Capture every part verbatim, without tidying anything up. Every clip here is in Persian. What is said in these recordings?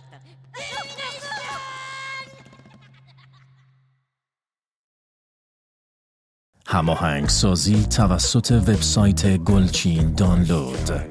هماهنگ سازی توسط وبسایت گلچین دانلود.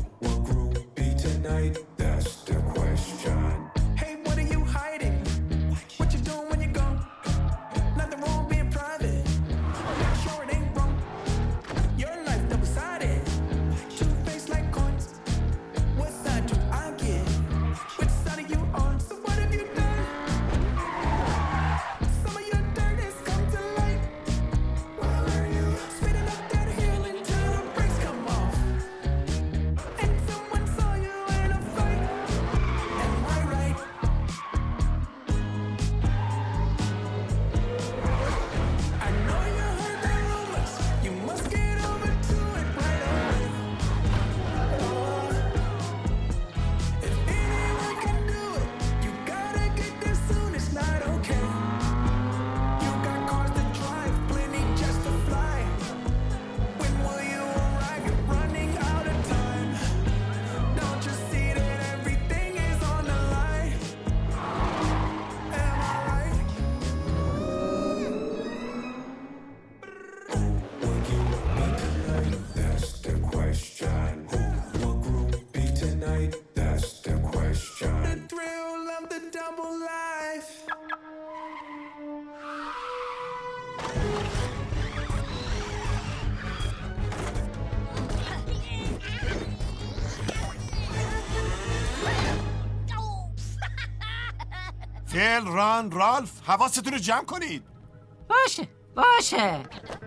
فیل، ران، رالف، حواستون رو جمع کنید. باشه باشه.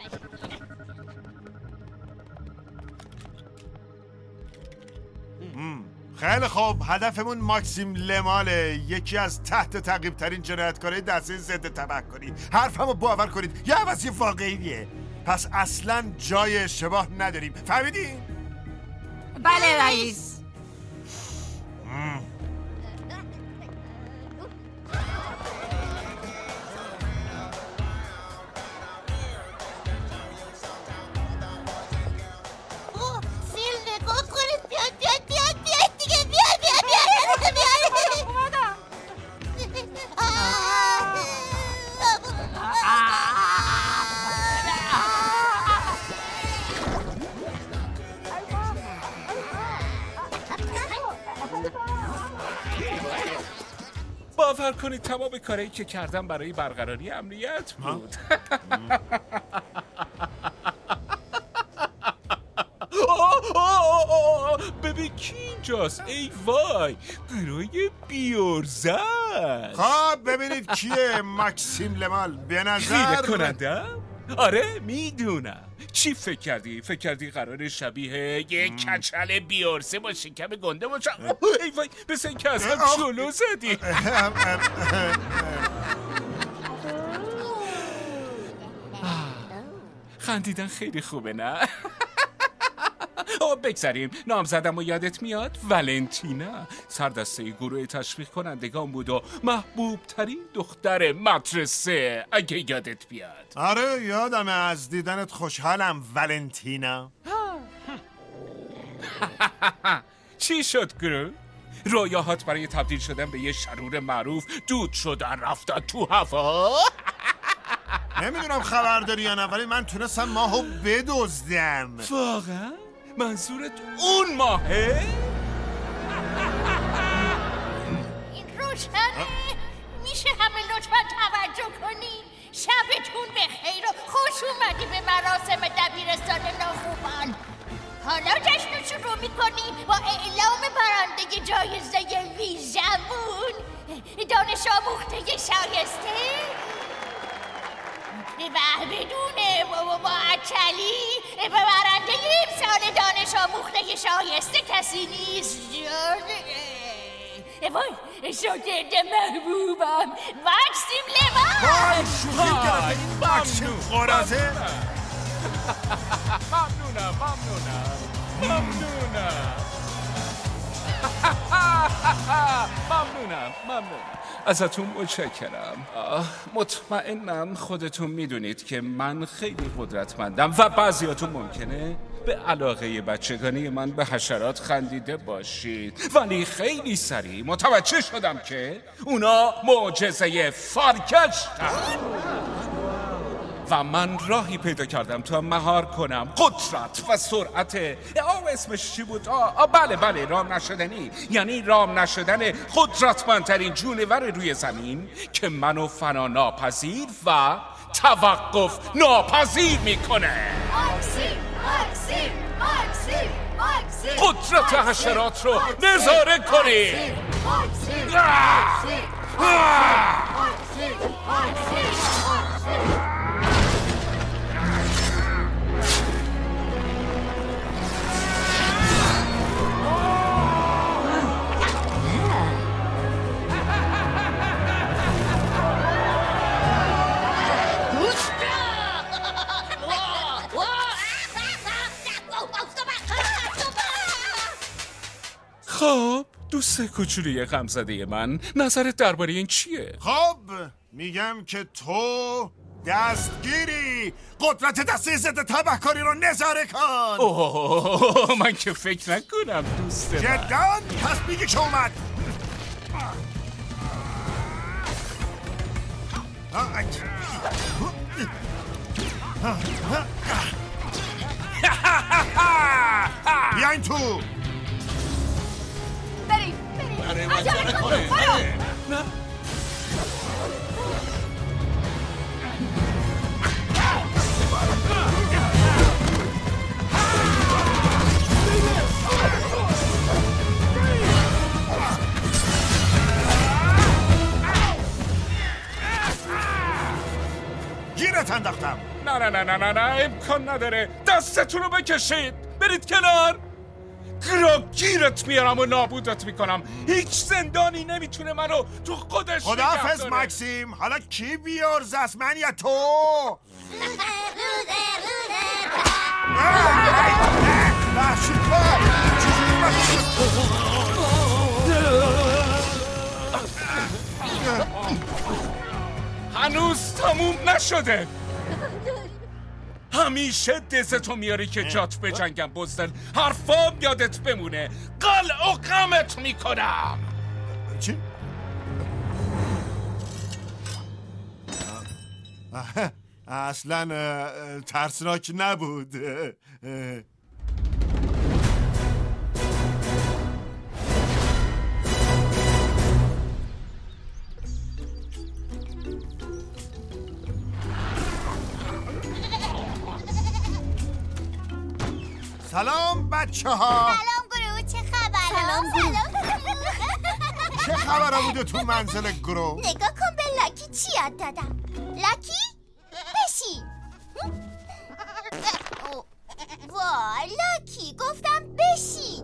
خیلی خوب، هدفمون ماکسیم لماله، یکی از تحت تعقیب ترین جنایتکارای دسته ضد تبهکاری. حرفمو باور کنید، یه عوضی واقعیه. پس اصلا جای اشتباه نداریم، فهمیدین؟ بله رئیس. باور کنید تمام کارهایی که کردم برای برقراری امنیت بود. ببین کی اینجاست؟ ای وای، گروه بیورزن. خب ببینید کیه ماکسیم لمال. به نظر خیره کنندم؟ آره میدونم. چی فکر کردی؟ فکر کردی قرار شبیه یک کچل بیورسه با شکم گنده باشه؟ ای وای، مثل این که اصلا جلو زدی. خندیدن خیلی خوبه نه؟ بگذاریم. نامزدم و یادت میاد؟ ولنتینا سردسته گروه تشویق کنندگان بود و محبوب ترین دختر مدرسه، اگه یادت بیاد. آره یادمه، از دیدنت خوشحالم ولنتینا. چی شد گروه؟ رویاهات برای تبدیل شدن به یه شرور معروف دود شدن رفتن تو هوا؟ نمیدونم خبر داری یا نه، ولی من تونستم ماهو بدزدم. واقعا؟ منظورت اون ماهه؟ این روشنه. میشه همه لطفا توجه کنین. شبتون بخیر و خوش اومدی به مراسم دبیرستان ناخوبان. حالا جشن شروع میکنیم با اعلام برنده جایزه ویژمون، دانش آموخته شایسته و بدون معطلی و برنده امسال دانش آموخته شایسته کسی نیست جز وای شاگرد محبوبم ماکسیم لمال. وای شوخی گرفتیم ماکسیم خورازه. ممنونم ممنونم ممنونم ممنونم ممنونم ازتون متشکرم. مطمئنم خودتون میدونید که من خیلی قدرتمندم و بعضیاتون ممکنه به علاقه بچگانه من به حشرات خندیده باشید، ولی خیلی سریع متوجه شدم که اونا معجزه فارکشتن و من راهی پیدا کردم تا مهار کنم قدرت و سرعت آه اسمش چی بود؟ آه, آه بله بله رام نشدنی، یعنی رام نشدن قدرتمندترین جونور روی زمین که منو فنا ناپذیر و توقف ناپذیر میکنه. قدرت حشرات رو نظاره کنید. خب دوست کوچولوی غمزده من، نظرت درباره این چیه؟ خب میگم که تو دستگیری، قدرت دسته ضد تبهکاری رو نظاره کن. اوه من که فکر نکنم دوست من. جداً؟ پس میگی که اومد. بیاین تو. بریم بریم عجله کنیم. نه گیرت انداختم. نه نه نه نه نه نه امکان نداره. دستتون رو بکشید، برید کنار. گیرت میارم و نابودت میکنم. هیچ زندانی نمیتونه منو تو خودش نگه داره. خداحافظ ماکسیم. حالا کی بیارز است، من یا تو؟ هنوز تموم نشده. همیشه دزتو میاری که جات به جنگم بزدن. حرفام یادت بمونه. قلع و قمت میکنم. چی؟ اصلا ترسناک نبود. سلام بچه ها. سلام گروه، چه خبر؟ سلام سلام. چه خبره بوده تو منزل گروه؟ نگاه کن به لاکی چی یاد دادم. لاکی بشی. وای لاکی گفتم بشی.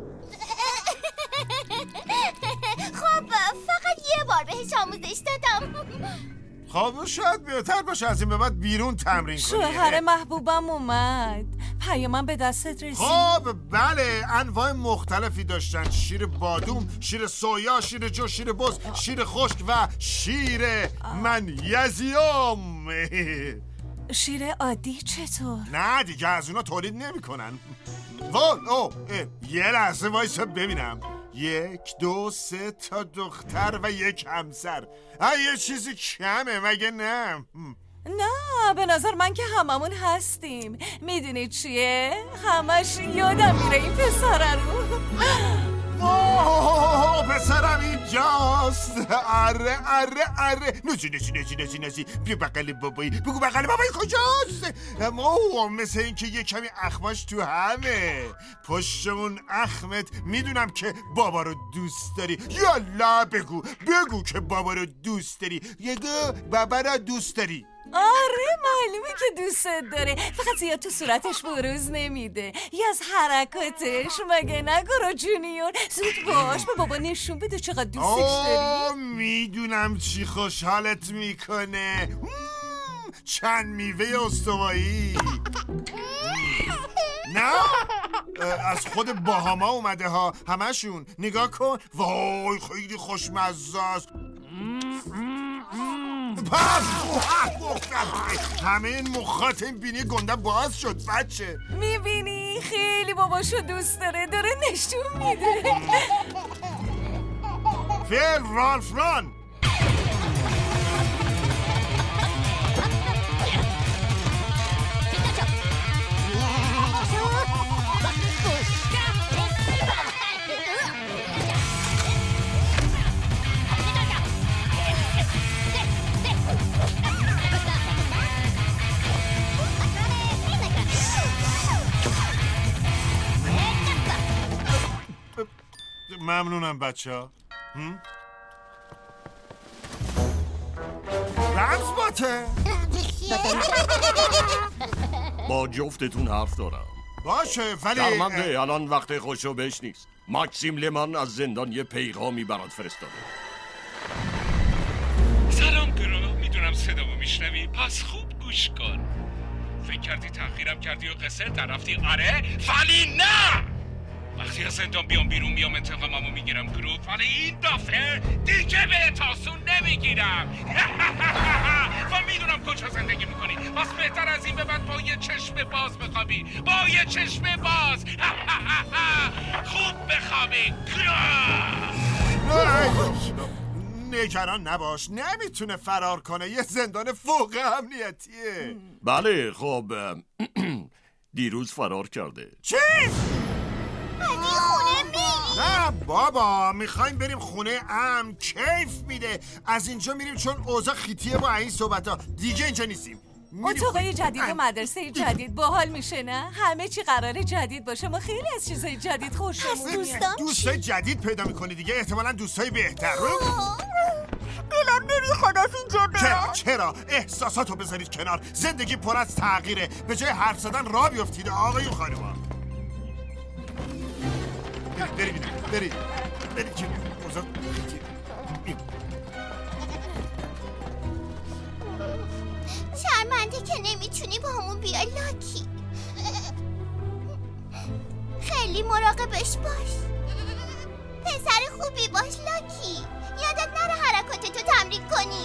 خب فقط یه بار بهش آموزش دادم. خب شاید بهتر باشه از این به بعد بیرون تمرین کنی. شوهر محبوبم اومد. پیامم به دستت رسید. خب بله، انواع مختلفی داشتن. شیر بادوم، شیر سویا، شیر جو، شیر بز، شیر خشک و شیر منیزیم. شیر عادی چطور؟ نه دیگه از اونا تولید نمی کنن. وای او یه لحظه وایسا ببینم. یک دو سه تا دختر و یک همسر. یه چیزی کمه مگه نه؟ نه به نظر من که هممون هستیم. میدونی چیه؟ همش یادم میره این پسره رو. اوه پسرم اینجاست. اره اره اره نوزی نوزی نوزی نوزی نوزی بیا بقل بابایی. بگو بقل بابایی کجاست؟ اوه مثل این که یه کمی اخماش تو همه. پشتمون اخمت. میدونم که بابا رو دوست داری. یالا بگو بگو که بابا رو دوست داری. یگو بابا رو دوست داری. آره معلومه که دوستت داره، فقط زیاد تو صورتش بروز نمیده. یا از حرکاتش مگه نگرو جونیور. زود باش به بابا نشون بده چقدر دوستش داری. میدونم چی خوشحالت میکنه. چند میوه استوایی. نه از خود باهاما اومده ها همشون. نگاه کن. وای خیلی خوشمزه است. همه این مخاط این بینی گنده باز شد بچه. میبینی خیلی باباشو دوست داره، داره نشون میده. فیل رالف ران. ممنونم بچه ها. رمز باته با جفتتون حرف دارم. باشه ولی درمنده الان وقت خوشو بهش نیست. ماکسیم لمان از زندان یه پیغامی برات فرستاده. سلام گرو، میدونم صدامو میشنوی، پس خوب گوش کن. فکر کردی تأخیرم کردی و قصر در رفتی؟ آره ولی نه. وقتی از زندان بیام بیرون میام انتقاممو میگیرم گرو، ولی این دفعه دیگه به تاسون نمیگیرم. و میدونم کجا زندگی میکنی، پس بهتر از این به بعد با یه چشم باز بخوابی، با یه چشم باز. خوب بخوابی گرو. نگران نباش، نمیتونه فرار کنه، یه زندان فوق امنیتیه. بله خب دیروز فرار کرده. چی؟ از این خونه میری؟ نه بابا، میخوایم بریم خونه ام، کیف میده. از اینجا میریم چون اوضاع خیتیه با این صحبت ها. دیگه اینجا نیستیم. اتاقای جدید و مدرسه جدید باحال میشه نه؟ همه چی قراره جدید باشه. ما خیلی از چیزای جدید خوشمون میاد. دوستان دوستای جدید پیدا میکنی دیگه، احتمالاً دوستای بهتر. دلم نمیخواد از اینجا برم. چرا چرا احساساتو بذارید کنار، زندگی پر از تغییره، به جای حرف زدن راه بیفتید آقایون خانوما. برید برید برید برید که اوضاع خیتیه. شرمنده که نمیتونی با همون بیای لاکی. خیلی مراقبش باش، پسر خوبی باش لاکی. یادت نره حرکاتتو تمرین کنی.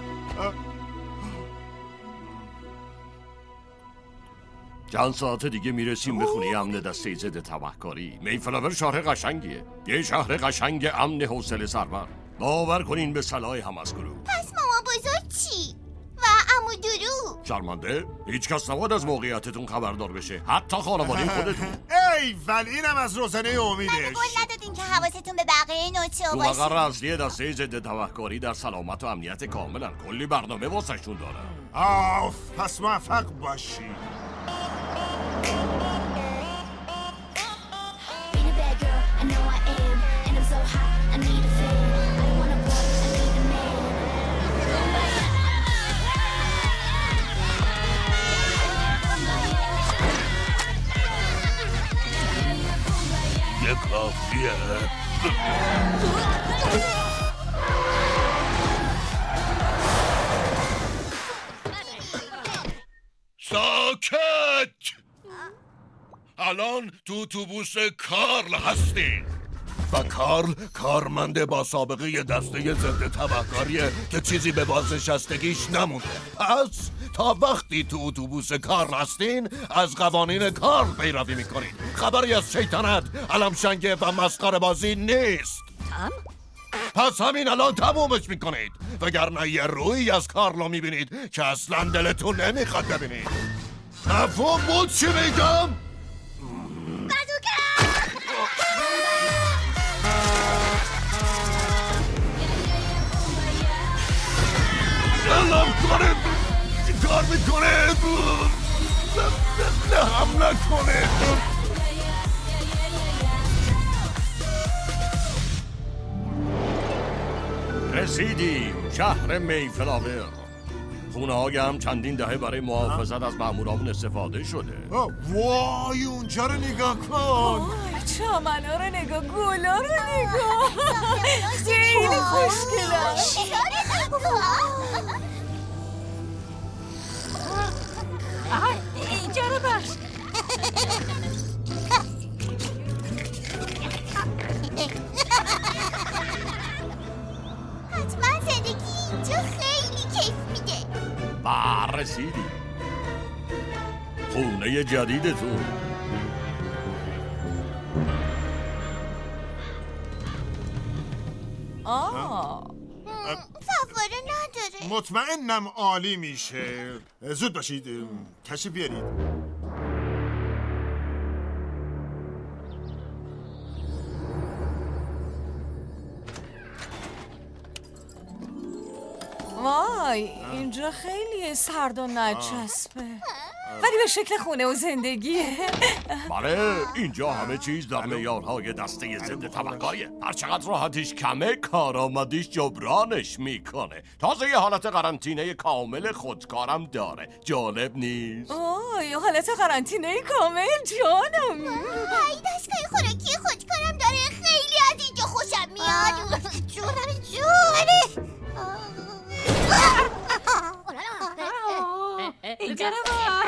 چند ساعت دیگه میرسیم به خونه امن دسته ضد تبهکاری. میفلاور شهر قشنگیه، یه شهر قشنگ امن حوصله سربر. باور کنین به صلاح هم از گروه. پس مامان بزرگ چی؟ و عمو درو؟ شرمنده هیچ کس نباید از موقعیتتون خبردار بشه، حتی خانواده خودتون. ای ولی اینم از روزنه امیدش. من قول ندادین که حواستون به بقیه نوچه تو باشه. مقر اصلی دسته ضد تبهکاری در سلامت و امنیت کاملا کلی برنامه واسهشون دارن. آف، پس موفق باشی. یه کافیه. ساکت! الان تو اتوبوس کارل هستین و کارل کارمنده با سابقه دسته ضد تبهکاریه که چیزی به بازنشستگیش نمونده. پس تا وقتی تو اتوبوس کارل هستین از قوانین کارل پیروی میکنین. خبری از شیطنت، علمشنگه و مسخره بازی نیست. پس همین الان تمومش میکنید، وگرنه یه روی از کارلو میبینید که اصلا دلتون نمیخواد ببینید. مفهوم بود چی میگم؟ دلم کنه چی کار میکنه؟ نه هم نکنه. رسیدیم شهر میفلاور. خونه های هم چندین دهه برای محافظت از مامورامون استفاده شده. وای اونجا رو نگاه کن. وای چمنا رو نگاه، گلا رو نگاه، خیلی خوشگلن. آها اینجا رو باش. حتما زندگی اینجا خیلی کیف میده. و رسیدی خونه جدیدتون. آه فواره نداره. مطمئنم عالی میشه. زود باشید، تشریف بیارید. وای اینجا خیلی سرد و نچسبه، ولی به شکل خونه و زندگیه. بله اینجا همه چیز در معیارهای دسته ضد طبقه‌ایه. هر چقدر راحتیش کمه کارآمدیش جبرانش میکنه. تازه یه حالت قرنطینه کامل خودکارم داره. جالب نیست؟ اوه یه حالت قرنطینه کامل جانم. ای دستگاه خوراکی خودکارم داره. خیلی از اینجا خوشم میاد. جونم جونه. اینجا رو باش.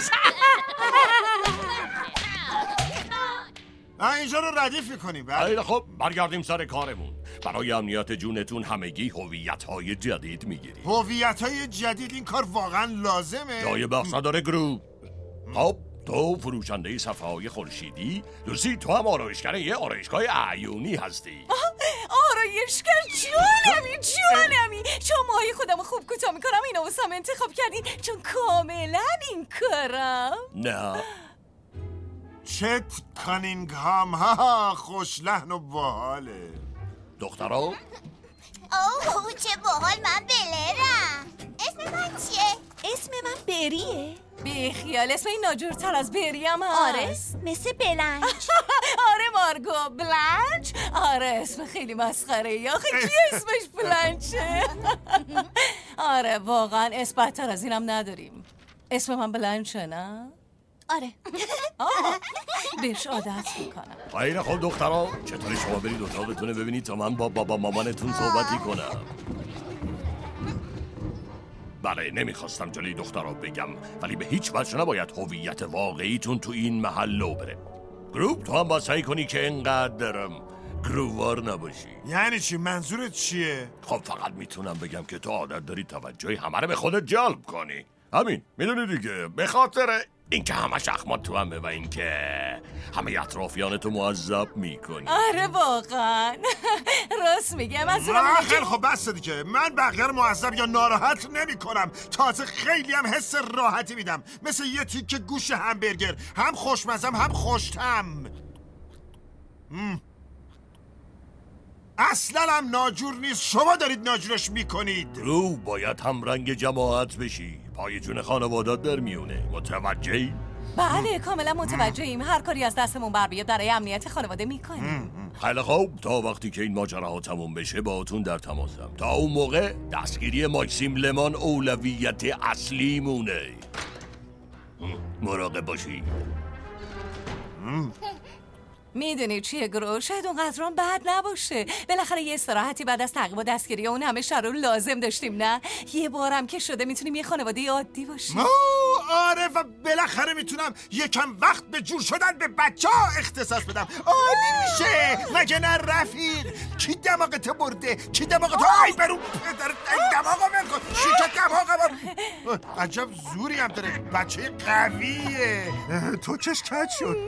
اینجا رو ردیف میکنیم. خیلی خب برگردیم سر کارمون. برای امنیت جونتون همگی هویت‌های جدید میگیریم. هویت‌های جدید؟ این کار واقعا لازمه؟ جای بحث نداره گروه. خب تو فروشنده صفحه‌های خورشیدی، لوسی تو هم آرایشگر یه آرایشگاه عیونی هستی. آرایشگر جانمی جانمی. چون ماهی خودم خوب کوتاه میکنم اینو واسم انتخاب کردین چون کاملا این کارم. نه چت کانینگهام. ها خوش لحن و باحاله. دخترا اوه چه باحال. من بلرم. اسم من چیه؟ اسم من بریه. بی خیال اسم این ناجورتر از بریم هست. آره مثل بلنج. آره مارگو بلنج. آره اسم خیلی مسخره ای. آخه کی اسمش بلنجه؟ آره واقعا اسم بدتر از اینم نداریم. اسم من بلنجه نه؟ آره. آه بهش عادت میکنم. خیلی خب دخترا چطوری شما برید اتاقتونه ببینید تا من با بابا مامانتون صحبتی کنم. بله نمیخواستم جلوی دخترا بگم ولی به هیچ وجه نباید هویت واقعیتون تو این محل لو بره. گروپ تو هم با سعی کنی که اینقدر گرووار نباشی. یعنی چی؟ منظورت چیه؟ خب فقط میتونم بگم که تو عادت داری توجه همه رو به خودت جلب کنی. همین میدونی دیگه، به خاطر اینکه همش اخمات تو همه و اینکه همه اطرافیان تو معذب میکنی. آره واقعا راست میگه. منظورم من اینه که خیلی خب بس دیگه. من بقیه رو معذب یا ناراحت نمی کنم. تازه خیلی هم حس راحتی میدم، مثل یه تیکه گوش همبرگر. هم خوشمزم هم خوشتم. اصلا هم ناجور نیست. شما دارید ناجورش میکنید. رو باید هم رنگ جماعت بشی. پای جون خانوادات در میونه. متوجهی؟ بله کاملا متوجهیم. هر کاری از دستمون بر بیاد برای امنیت خانواده میکنیم. خیلی خوب تا وقتی که این ماجراها تموم بشه باهاتون در تماسم. تا اون موقع دستگیری ماکسیم لمان اولویت اصلی مونه. مراقب باشی. میدونی چیه گرو؟ شاید اونقدران بد نباشه. بالاخره یه استراحتی بعد از تعقیب و دستگیری اون همه شر رو لازم داشتیم نه؟ یه بارم که شده میتونیم یه خانواده عادی باشیم. آره و بالاخره میتونم یکم وقت به جور شدن به بچه ها اختصاص بدم. عالی میشه مگه نه رفیق؟ کی دماغت برده؟ کی دماغت؟ ای برو پدر دماغو من کن. شیکت دماغم. عجب زوری هم داره. بچه قویه. تو چش کج شد.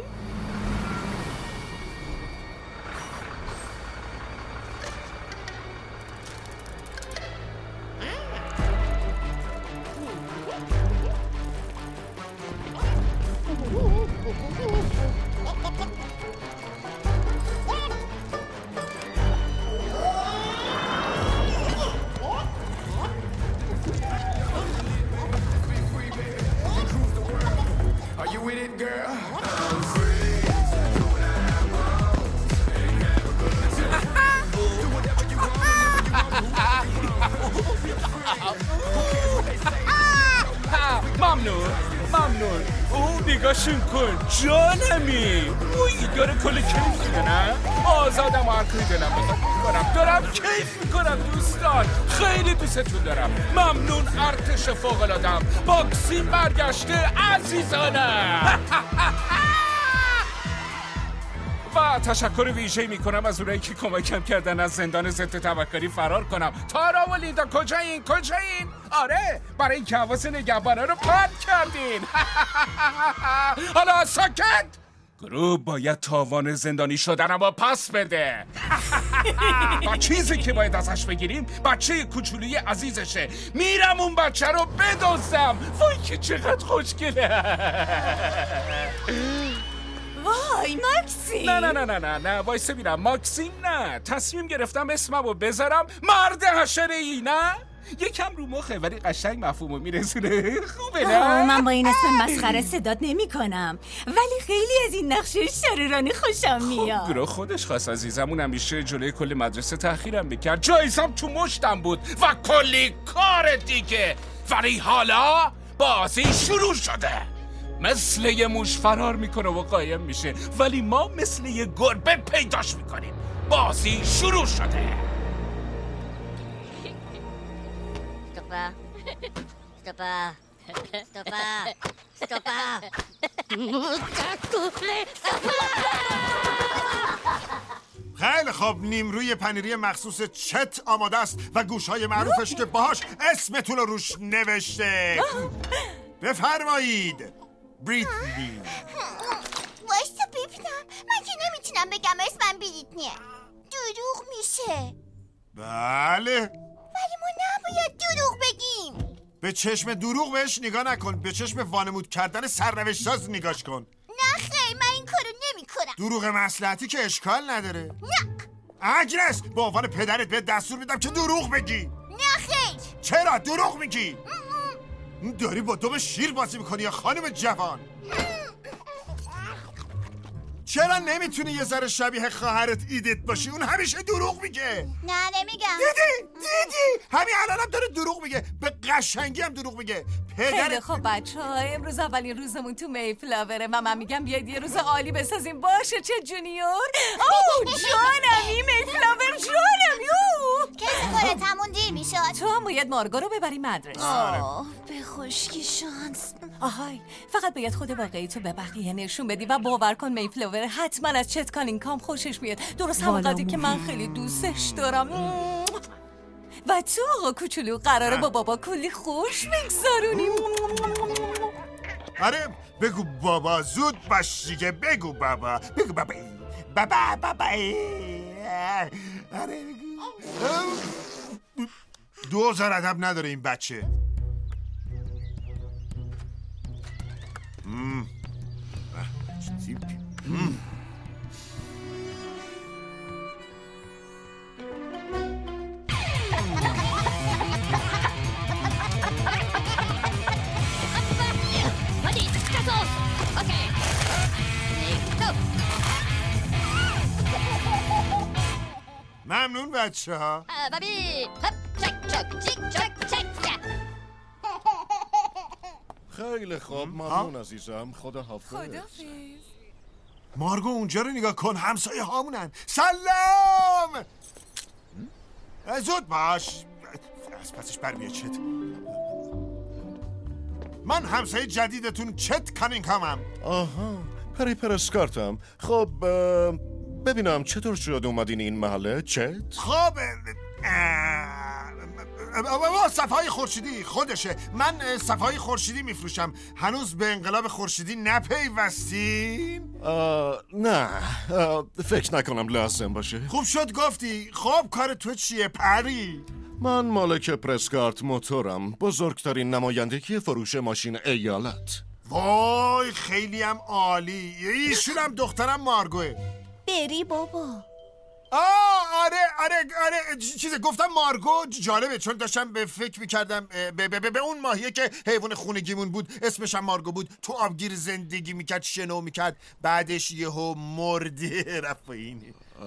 ممنون ممنون. او نگاشون کن جانمی. اوی داره کل کیف میده نه؟ آزادم و هر کاری دلم بخواد میکنم. دارم کیف میکنم دوستان. خیلی دوستتون دارم. ممنون ارتش فوق‌العاده‌ام. باکسین برگشته عزیزانم. و و تشکر ویژه‌ای میکنم از اونایی که کمکم کردن از زندان ضد تبهکاری فرار کنم. تارا و لیندا کجایین؟ کجایین؟ آره، برای اینکه حواس نگهبانا رو پرت کردین. حالا ساکت! گروه باید تاوان زندانی شدنم رو پس بده. با چیزی که باید ازش بگیریم بچه کوچولوی عزیزشه. میرم اون بچه رو بدزدم. وای که چقدر خوشگله. وای ماکسیم. نه نه نه نه نه نه وایسه بیرم. ماکسیم نه، تصمیم گرفتم اسمم رو بذارم مرد حشره ای. نه یکم رو مخه ولی قشنگ مفهومو میرسونه. خوبه نه؟ من با این اسم مسخره صدات نمی کنم، ولی خیلی از این نقشه شرورانه خوشم میاد. خب گروه خودش خواست عزیزم. اون همیشه جلوی کل مدرسه تأخیرم میکرد. جایزم تو مشتم بود و کلی کار دیگه. ولی حالا بازی شروع شده. مثل یه موش فرار میکنه و قایم میشه، ولی ما مثل یه گربه پیداش میکنیم. بازی شروع شده. Stoppa. Stoppa. Stoppa. Stoppa. خیلی خوب، نیمروی پنیری مخصوص چت آماده است و گوشهای معروفش که باهاش اسمتون رو روش نوشته. بفرمایید. بریتنی. وایستا ببینم. من که نمیتونم بگم اسمم بریتنیه. دروغ میشه. بله. ولی ما نباید دروغ بگیم. به چشم دروغ بهش نگاه نکن، به چشم وانمود کردن سرنوشت ساز نگاش کن. نه خیر، من این کارو نمی کنم. دروغ مصلحتی که اشکال نداره. نه اگرس به عنوان پدرت به دستور میدم که دروغ بگی. نه خیر. چرا دروغ میگی؟ داری با دم شیر بازی میکنی یا خانم جوان؟ چرا نمیتونی یه ذره شبیه خواهرت ایدت باشی؟ اون همیشه دروغ میگه. نه نمیگم. دیدی؟ دیدی؟ همین الانم داره دروغ میگه. به قشنگی هم دروغ میگه. خیلی پدر خب بچه ها، امروز اولین روزمون تو میفلاوره. من من میگم بیاید یه روز عالی بسازیم. باشه چه جونیور؟ اوه جانم، این میفلاور جانم. یو کسی کارتمون دیر میشد. تو هم باید مارگو رو ببری مدرسه. آه به خشکی شانس. آهای، فقط باید خود واقعی تو به بقیه نشون بدی و باور کن میفلاور حتما از چت کانینگهام خوشش میاد. درست همون قدری که من خیلی دوستش دارم. و تو آقا کوچولو قراره با بابا کلی خوش بگذارونیم. آره بگو بابا، زود باش دیگه. بگو بابا، بگو بابا بابا بابا. آره بگو. دوزار ادب نداره این بچه. مم. مم. ممنون بچه ها. خیلی خوب، ممنون عزیزم. خدا حافظ. خدافظ. مارگو اونجا رو نگاه کن، همسایه هامونن. سلام. زود باش. از پسش بر بیا چت. من همسایه جدیدتون چت کانینگهامم. آها، پری پرسکارتم. خب ببینم چطور شد اومدین این محله؟ چت؟ خب صفحه‌های خورشیدی خودشه. من صفحه‌های خورشیدی میفروشم. هنوز به انقلاب خورشیدی نپیوستین؟ نه آه، فکر نکنم لازم باشه. خوب شد گفتی. خب کار تو چیه پری؟ من مالک پرسکارت موتورم، بزرگترین نمایندگی فروش ماشین ایالت. وای خیلی هم عالی. ایشون هم دخترم مارگوه. بری بابا. آه آره آره آره چیزه گفتم مارگو. جالبه چون داشتم به فکر میکردم به, به, به, به اون ماهیه که حیوان خونگیمون بود، اسمش هم مارگو بود. تو آبگیر زندگی میکرد، شنو میکرد، بعدش یهو مرده رفت پایین.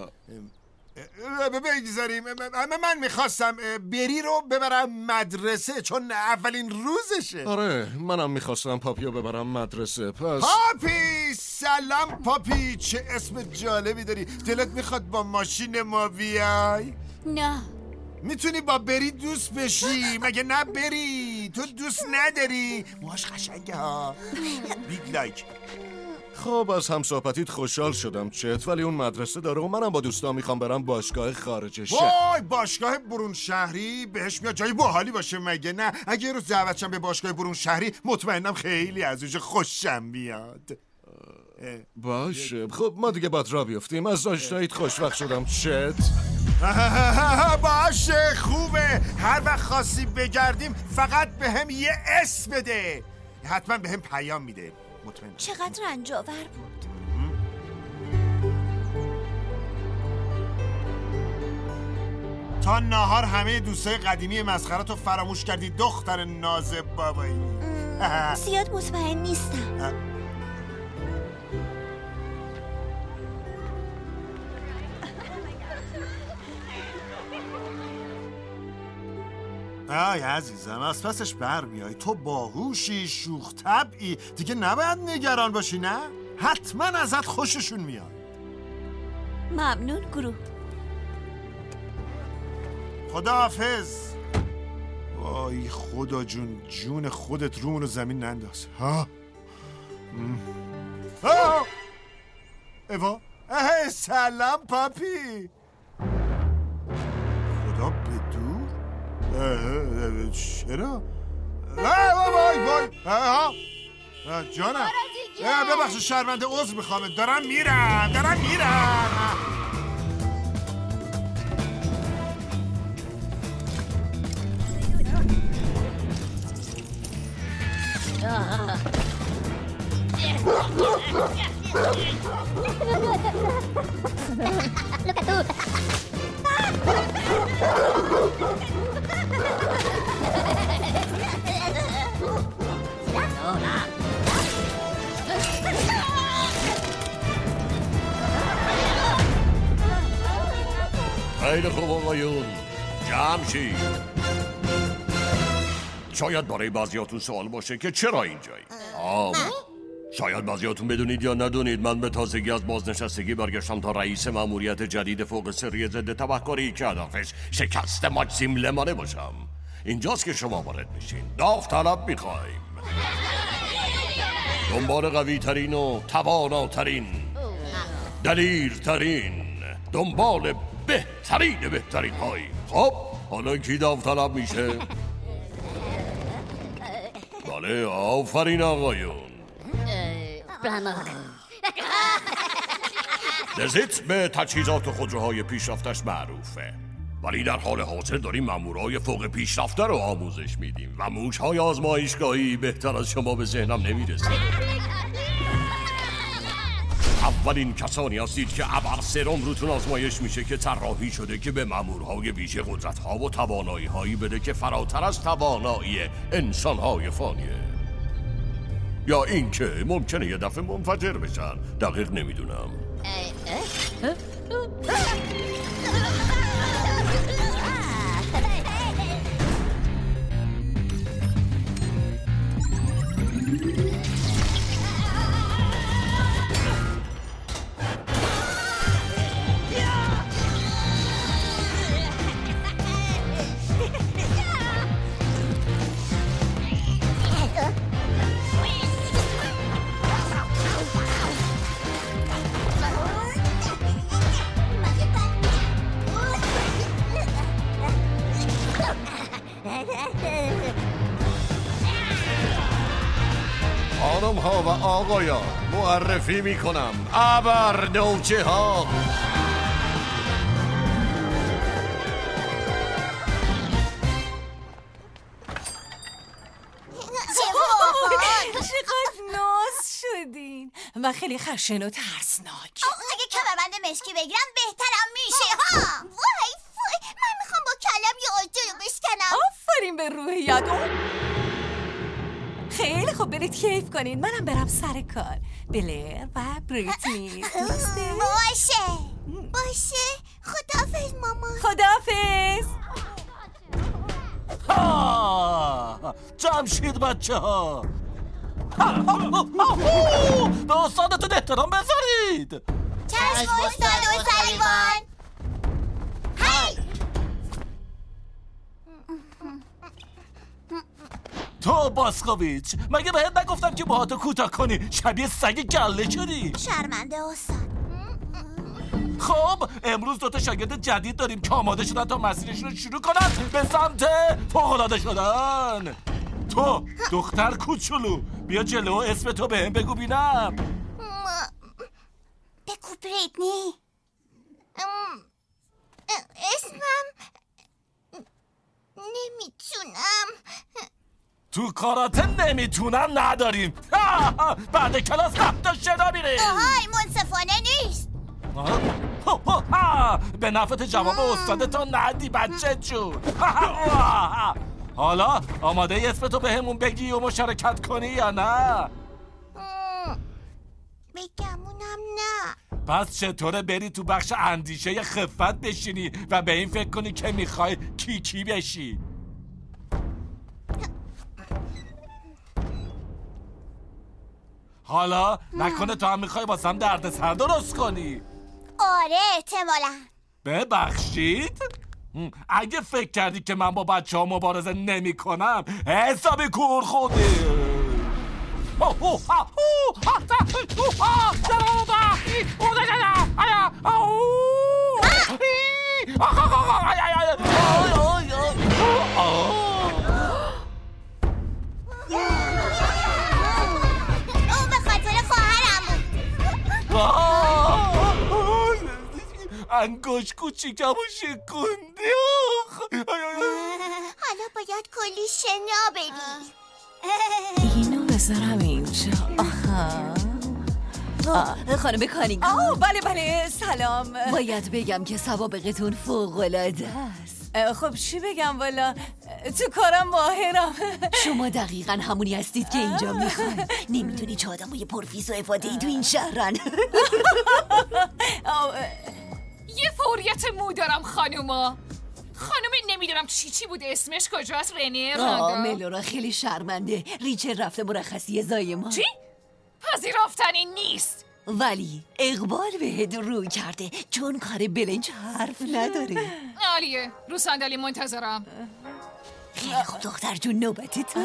بگذاریم. من میخواستم بری رو ببرم مدرسه چون اولین روزشه. آره منم میخواستم پاپی رو ببرم مدرسه. پس پاپی سلام پاپی، چه اسم جالبی داری. دلت میخواد با ماشین ما بیای؟ نه. میتونی با بری دوست بشی مگه نه؟ بری تو دوست نداری؟ موهاش قشنگه ها. بیگ لایک. خب از همصحبتیت خوشحال شدم چت، ولی اون مدرسه داره و منم با دوستان میخوام برم باشگاه خارج شهر. وای باشگاه برون شهری بهش میاد جای باحالی باشه مگه نه؟ اگه یه روز دعوتشم به باشگاه برون شهری مطمئنم خیلی از اونجا خوشم میاد. باشه خب ما دیگه باید را بیفتیم. از آشناییت خوشوقت شدم چت. باشه خوبه، هر وقت خواستی بگردیم فقط به هم یه اسم بده، حتما به هم پیام میده. مطمئن. چقدر رنجاور بود. تا نهار همه دوستای قدیمی مسخراتو فراموش کردی دختر ناز بابایی. زیاد مطمئن نیستم. آی عزیزم از پسش بر میای، تو باهوشی شوخ طبعی، دیگه نباید نگران باشی نه؟ حتما ازت خوششون میاد. ممنون گروه. خداحافظ. وای خدا جون، جون خودت رومونو زمین ننداز. ها ها ایوا اه سلام پاپی. خدا بدور. چرا؟ وای وای وای ها جانم ببخشید شرمنده، عذر میخوام، دارم میرم دارم میرم. Look at you. خیلی خوب آقایون، جمع شید. شاید برای بعضیاتون سوال باشه که چرا اینجایی؟ آه شاید بعضیاتون بدونید یا ندونید من به تازگی از بازنشستگی برگشتم تا رئیس مأموریت جدید فوق سری ضد تبهکاری که هدفش شکست ماکسیم لمانه باشم. اینجاست که شما وارد میشین. داوطلب میخوایم، دنبال قوی ترین و تواناترین، دلیرترین، دنبال بهترین بهترین هایی. خب حالا کی داوطلب میشه؟ بله آفرین آقایون. دزیت به تجهیزات و خودروهای پیشرفتش معروفه، ولی در حال حاضر داریم مامورای فوق پیشرفته رو آموزش میدیم و موش‌های آزمایشگاهی بهتر از شما به ذهنم نمیرسه. اولین کسانی هستید که ابر سرم روتون آزمایش میشه که طراحی شده که به مامورهای ویژه قدرت‌ها و توانایی‌هایی بده که فراتر از توانایی انسان‌های فانیه، یا اینکه ممکنه یه دفعه منفجر بشن. دقیق نمیدونم. خانم ها و آقایان معرفی میکنم ابر نوچه ها. چقدر ناز شدین. من خیلی خشن و ترسناک. اگه کمربند مشکی بگیرم بهترم میشه ها. وای وای من میخوام با کلم یه آجه رو بشکنم. آفرین به روحیت. خیلی خوب برید کیف کنین، منم برم سر کار. بلر و بریتنی دوسته؟ باشه باشه. خداحافظ مامان. خداحافظ. ها جمشید بچه ها، به استادتون احترام بذارید. چشم استاد و سلیوان. هی تو باسکوویچ، مگه بهت نگفتم که موهاتو کوتاه کنی؟ شبیه سگ گله شدی. شرمنده استاد. خب امروز دوتا شاگرد جدید داریم که آماده شدن تا مسیرشون رو شروع کنن به سمت فوق‌العاده شدن. تو دختر کوچولو بیا جلو، اسم تو بهم بگو بینم. بگو بریتنی. اسمم نمیتونم. تو کاراته نمیتونم نداریم. بعد کلاس هفته شنا میریم. آهای منصفانه نیست. به نفت جواب استادتو ندی بچه جون. حالا آماده اسمتو به همون بگی و مشارکت کنی یا نه؟ بگمونم نه. پس چطوره بری تو بخش اندیشه خفت بشینی و به این فکر کنی که میخوای کی کی بشی؟ حالا نکنه تو هم میخوای واسم درد سر درست کنی؟ آره احتمالا. ببخشید؟ اگه فکر کردی که من با بچه ها مبارزه نمی کنم حسابی کور خودی. اون به خاطر خواهرم بود. انگوش کوچیکمو شکوندی. حالا باید کلی شنا بری. اینو بذارم اینجا. آها خانم کانینگهام. آه بله بله سلام. باید بگم که سوابقتون فوق‌العاده است. خب چی بگم والا تو کارم ماهرم. شما دقیقاً همونی هستید که اینجا میخوان. نمیدونی چه آدمای پرفیس و افاده‌ای تو این شهرن. یه فوریت مو دارم خانوما. خانومی نمیدونم چی چی بوده اسمش کجاست. رنه آه ملورا خیلی شرمنده. ریچل رفته مرخصی زایمان. چی؟ پذیرفتنی نیست. ولی اقبال بهت رو کرده چون کار بلنج حرف نداره. عالیه رو صندلی منتظرم. خیلی خوب دختر جون نوبتی تو.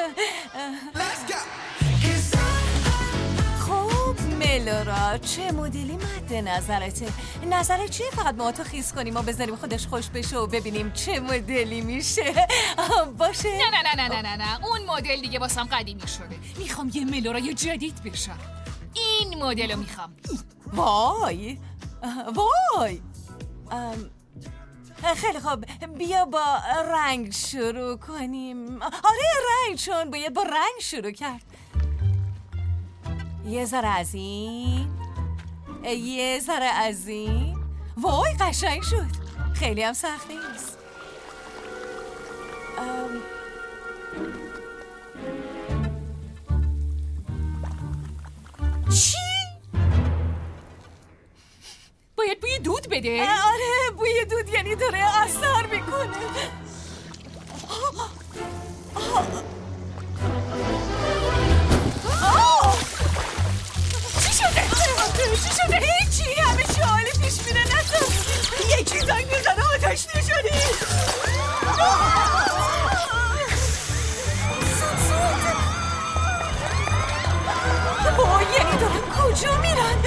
خب ملورا چه مدلی مد نظرته؟ نظرت چیه؟ فقط ما تو خیس کنیم و بذاریم خودش خوش بشه و ببینیم چه مدلی میشه. باشه؟ نه نه نه نه نه نه اون مدل دیگه واسم قدیمی شده. میخوام یه ملورای جدید بشم. این مدل رو میخوام. وای وای خیلی خوب بیا با رنگ شروع کنیم. آره رنگ، چون باید با رنگ شروع کرد. یه ذره از این، یه ذره از این. وای قشنگ شد. خیلی هم سخت نیست. ام... چی؟ باید بوی دود بده؟ آره بوی دود یعنی داره اثر میکنه. چی شده؟ چی شده؟ هیچی، همه چی حالی پیش میره. نزد یکی زنگ میزنه آتش نشانی. سود سود وای یعنی دارن کجا میرن؟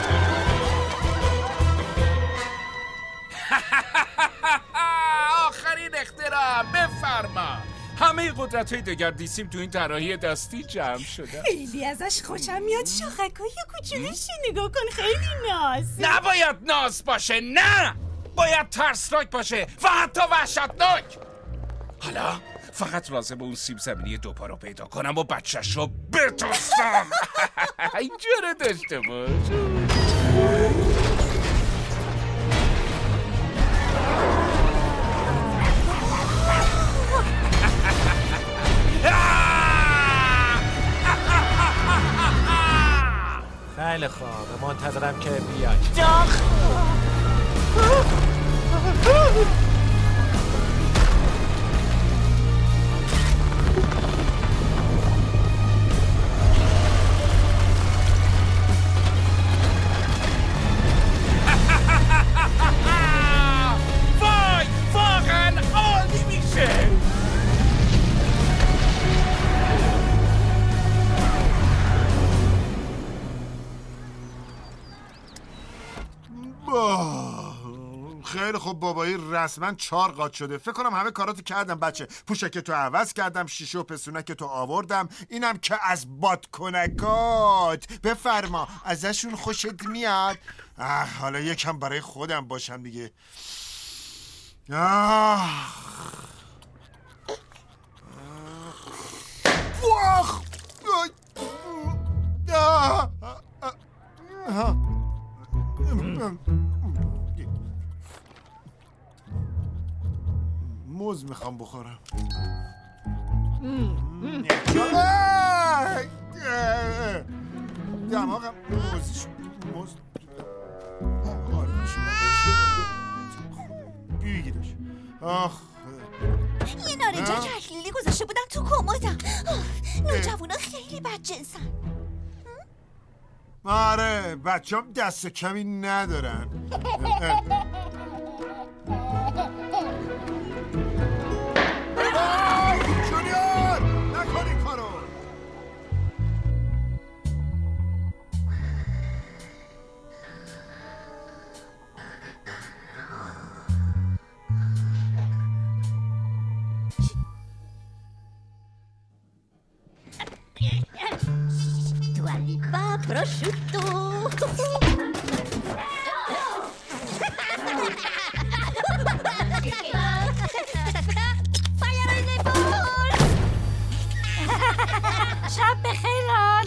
آخرین اختراع بفرما. همه قدرت های دگردیسیم تو این طراحی دستی جمع شده. خیلی ازش خوشم میاد. شاخکای کوچولوشی نگاه کن، خیلی ناز. نباید ناز باشه، نه باید ترسناک باشه و حتی وحشتناک. حالا فقط لازم اون سیب زمینی دوپا رو پیدا کنم و بچهش رو بتوستم. اینجوره داشته باش. خیلی خوب منتظرم که بیای. جاخ وای واقعا عالی میشه. خب بابایی رسما چهار قاط شده. فکر کنم همه کاراتو کردم بچه. پوشک تو عوض کردم، شیشه و پسونک تو آوردم. اینم که از بادکنکات. بفرما، ازشون خوشت میاد؟ آه حالا یکم برای خودم باشم دیگه. آه واخ موز میخوام بخورم. دماغم موز موز بگیرش. آخ یه نارنجک اکلیلی گذاشته بودم تو کمدم. نوجوانا خیلی بدجنسن. آره بچه‌ام دست کمی ندارن. جونیور نکن این کارو. Tualipa prosciutto. شب بخیر رالف.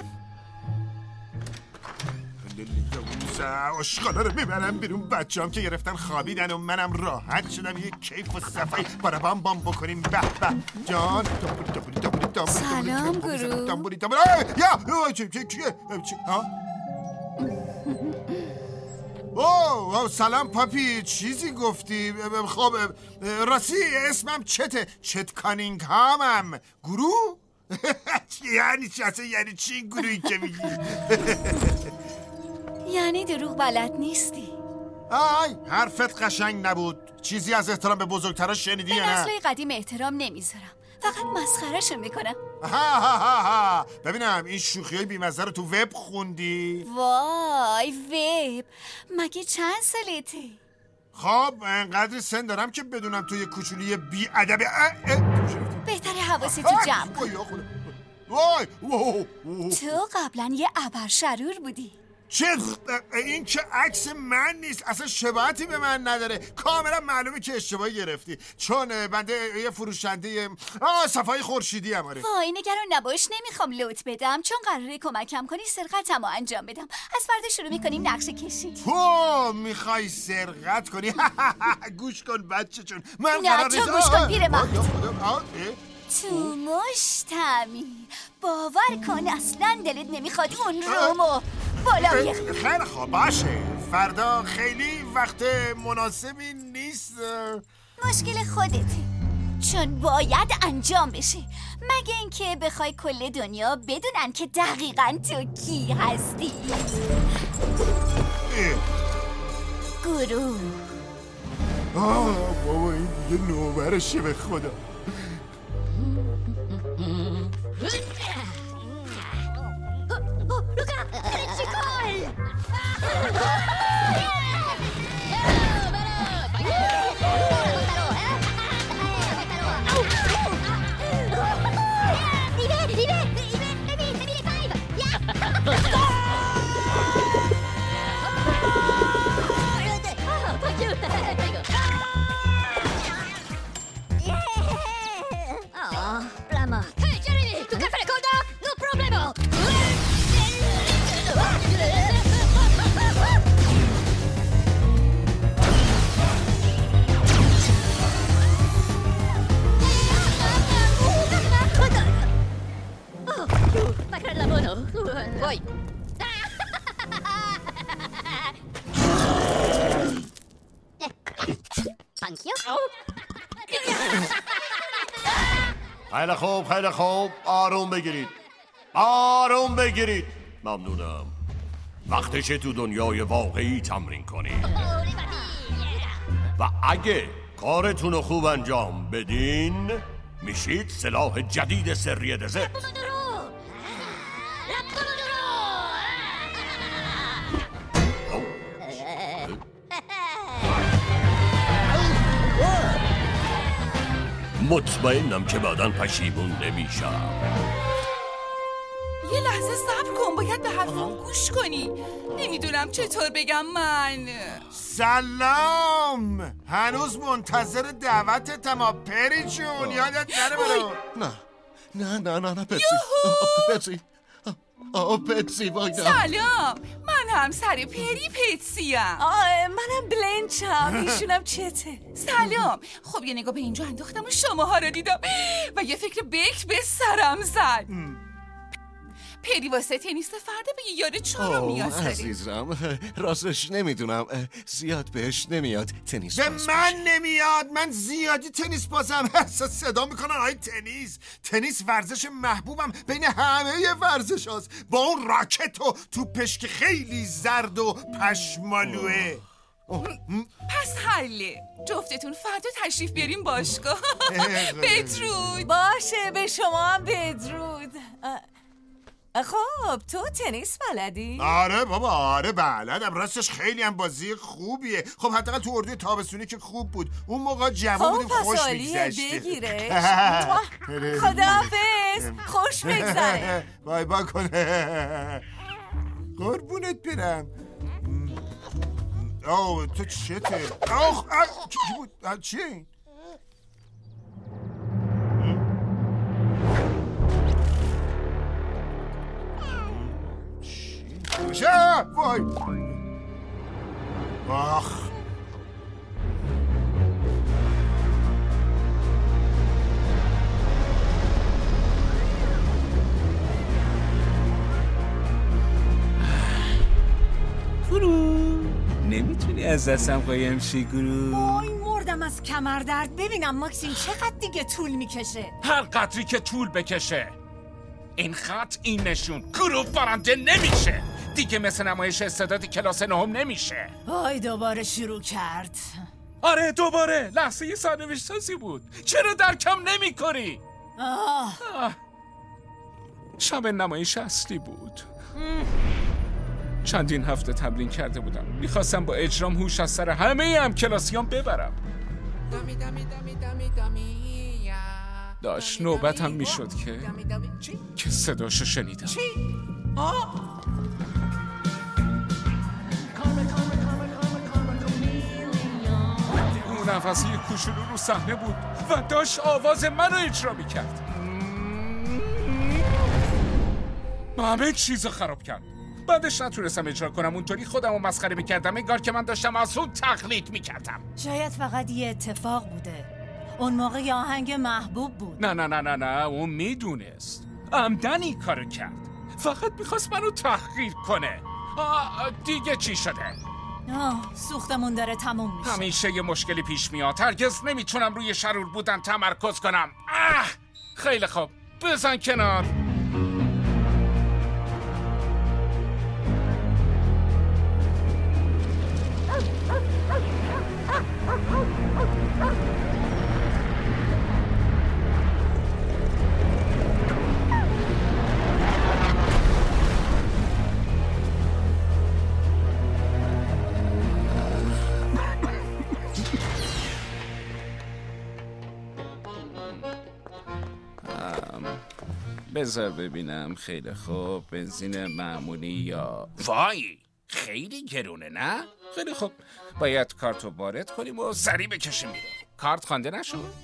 اشغالا رو میبرم بیرون. بچه هم که گرفتن خوابیدن و منم راحت شدم. یه کیف و صفایی بارا بام بام بکنیم. به به جان. سلام گروه. یا چی چی چی ها؟ اوه سلام پاپی. چیزی گفتی؟ خب راستی اسمم چته؟ چت کانینگهامم. گروه؟ یعنی چی اصلا؟ یعنی چی این گروهی که میگی؟ یعنی دروغ بلد نیستی. آی حرفت قشنگ نبود. چیزی از احترام به بزرگترا شنیدی یا نه؟ به نسل‌های قدیم احترام نمیذارم، فقط مسخره‌شون میکنم. ها ها ها ها. ببینم این شوخیای بی‌مزه رو تو وب خوندی؟ وای وب، مگه چند سالته؟ خب انقدر سن دارم که بدونم تو یه کوچولی بی ادب. بهتره حواستو جمع کن. وای تو قبلا یه ابرشرور بودی. چه؟ این که عکس من نیست، اصلا شباهتی به من نداره. کاملا معلومه که اشتباهی گرفتی، چون بنده یه فروشنده آه صفای خورشیدی ام. آره وای نگران نباش، نمیخوام لوت بدم، چون قراره کمکم کنی سرقتمو انجام بدم. از فردا شروع میکنیم نقشه کشی. تو میخوای سرقت کنی؟ گوش کن بچه چون من نه تو گوش کن پیر من. تو مشتمی باور کن اصلا دلت نمیخواد اون رومو بالا بیاری. خیلی خوب باشه، فردا خیلی وقت مناسبی نیست. مشکل خودته، چون باید انجام بشه، مگه اینکه بخوای کل دنیا بدونن که دقیقاً تو کی هستی. گروه. آه بابا این دیگه نوبرشه به خدا. Luca, Frecci Col! Oh, Rama. Hey, Jeremy, tu che fai coda? No problema. Ma credo la mono. Poi. Anch'io? خیلی خوب خیلی خوب آروم بگیرید آروم بگیرید. ممنونم. وقتشه تو دنیای واقعی تمرین کنید و اگه کارتون رو خوب انجام بدین میشید سلاح جدید سری دزرت. مطمئنم که بعداً پشیمون نمیشم. یه لحظه صبر کن، باید به حرفم گوش کنی. نمیدونم چطور بگم من. سلام، هنوز منتظر دعوتتم پری جون، یادت نره برو. نه نه نه نه نه پتسی پتسی آه پتسی وای. سلام، من هم سر پری پتسیم. آه منم بلنچم، ایشونم چته. سلام، خب یه نگاه به اینجا انداختم و شماها رو دیدم و یه فکر بک به سرم زد. پری واسه تنیس فردا به یاد چهارم نیاز داره. عزیزم راستش نمیدونم، زیاد بهش نمیاد تنیس به باز من بشه. نمیاد، من زیادی تنیس بازم. صدا میکنن آی تنیس. تنیس ورزش محبوبم بین همه ورزش هاست، با اون راکت و توپش که خیلی زرد و پشمالوه. پس حله، جفتتون فردا تشریف بیاریم باشگاه. بدرود. باشه، به شما هم بدرود. خب تو تنیس بلدی؟ آره بابا، آره بلدم، راستش خیلی هم بازی خوبیه. خب حداقل تو اردوی تابستونی که خوب بود، اون موقع جوون بودیم، خوش میگذشته. بگیرش. خداحافظ، خوش بگذره. بای بای کنه. قربونت برم. آه تو چته؟ آخ چی بود؟ چیه این؟ چه؟ وای آخ گرو نمیتونی از دستم قایم شی گرو؟ وای مردم از کمر درد. ببینم ماکسیم چقدر دیگه طول میکشه. هر قدری که طول بکشه. این خط این نشون گروه برنده نمیشه دیگه، مثل نمایش استعدادی کلاس نهم نمیشه. وای دوباره شروع کرد. آره دوباره لحظه یه سرنوشت سازی بود. چرا درکم نمی کنی؟ آه. آه. شب نمایش اصلی بود. چندین هفته تمرین کرده بودم، میخواستم با اجرام هوش از سر همه هم کلاسیان ببرم. دامی دامی دامی دامی دامی داشت نوبتم میشد که که صداشو شنیدم. چی؟ آه اون نفسی کوچولو رو صحنه بود و داشت آواز منو اجرا میکرد. همه چیزو خراب کرد. بعدش نتونستم اجرا کنم، اونطوری خودمو مسخره میکردم انگار که من داشتم از اون تقلید میکردم. شاید فقط یه اتفاق بوده. اون موقع یه آهنگ محبوب بود. نه نه نه نه نه اون میدونست، عمدن این کارو کرد، فقط میخواست منو تحقیر کنه. آه دیگه چی شده؟ آه سوختمون داره تموم میشه. همیشه یه مشکلی پیش میاد، هرگز نمیتونم روی شرور بودن تمرکز کنم. اه خیلی خوب بزن کنار. بذار ببینم. خیلی خوب، بنزین معمولی یا وای خیلی گرونه نه؟ خیلی خوب، باید کارتو وارد کنیم و سریع بکشیم بیرون. کارت خوانده نشد؟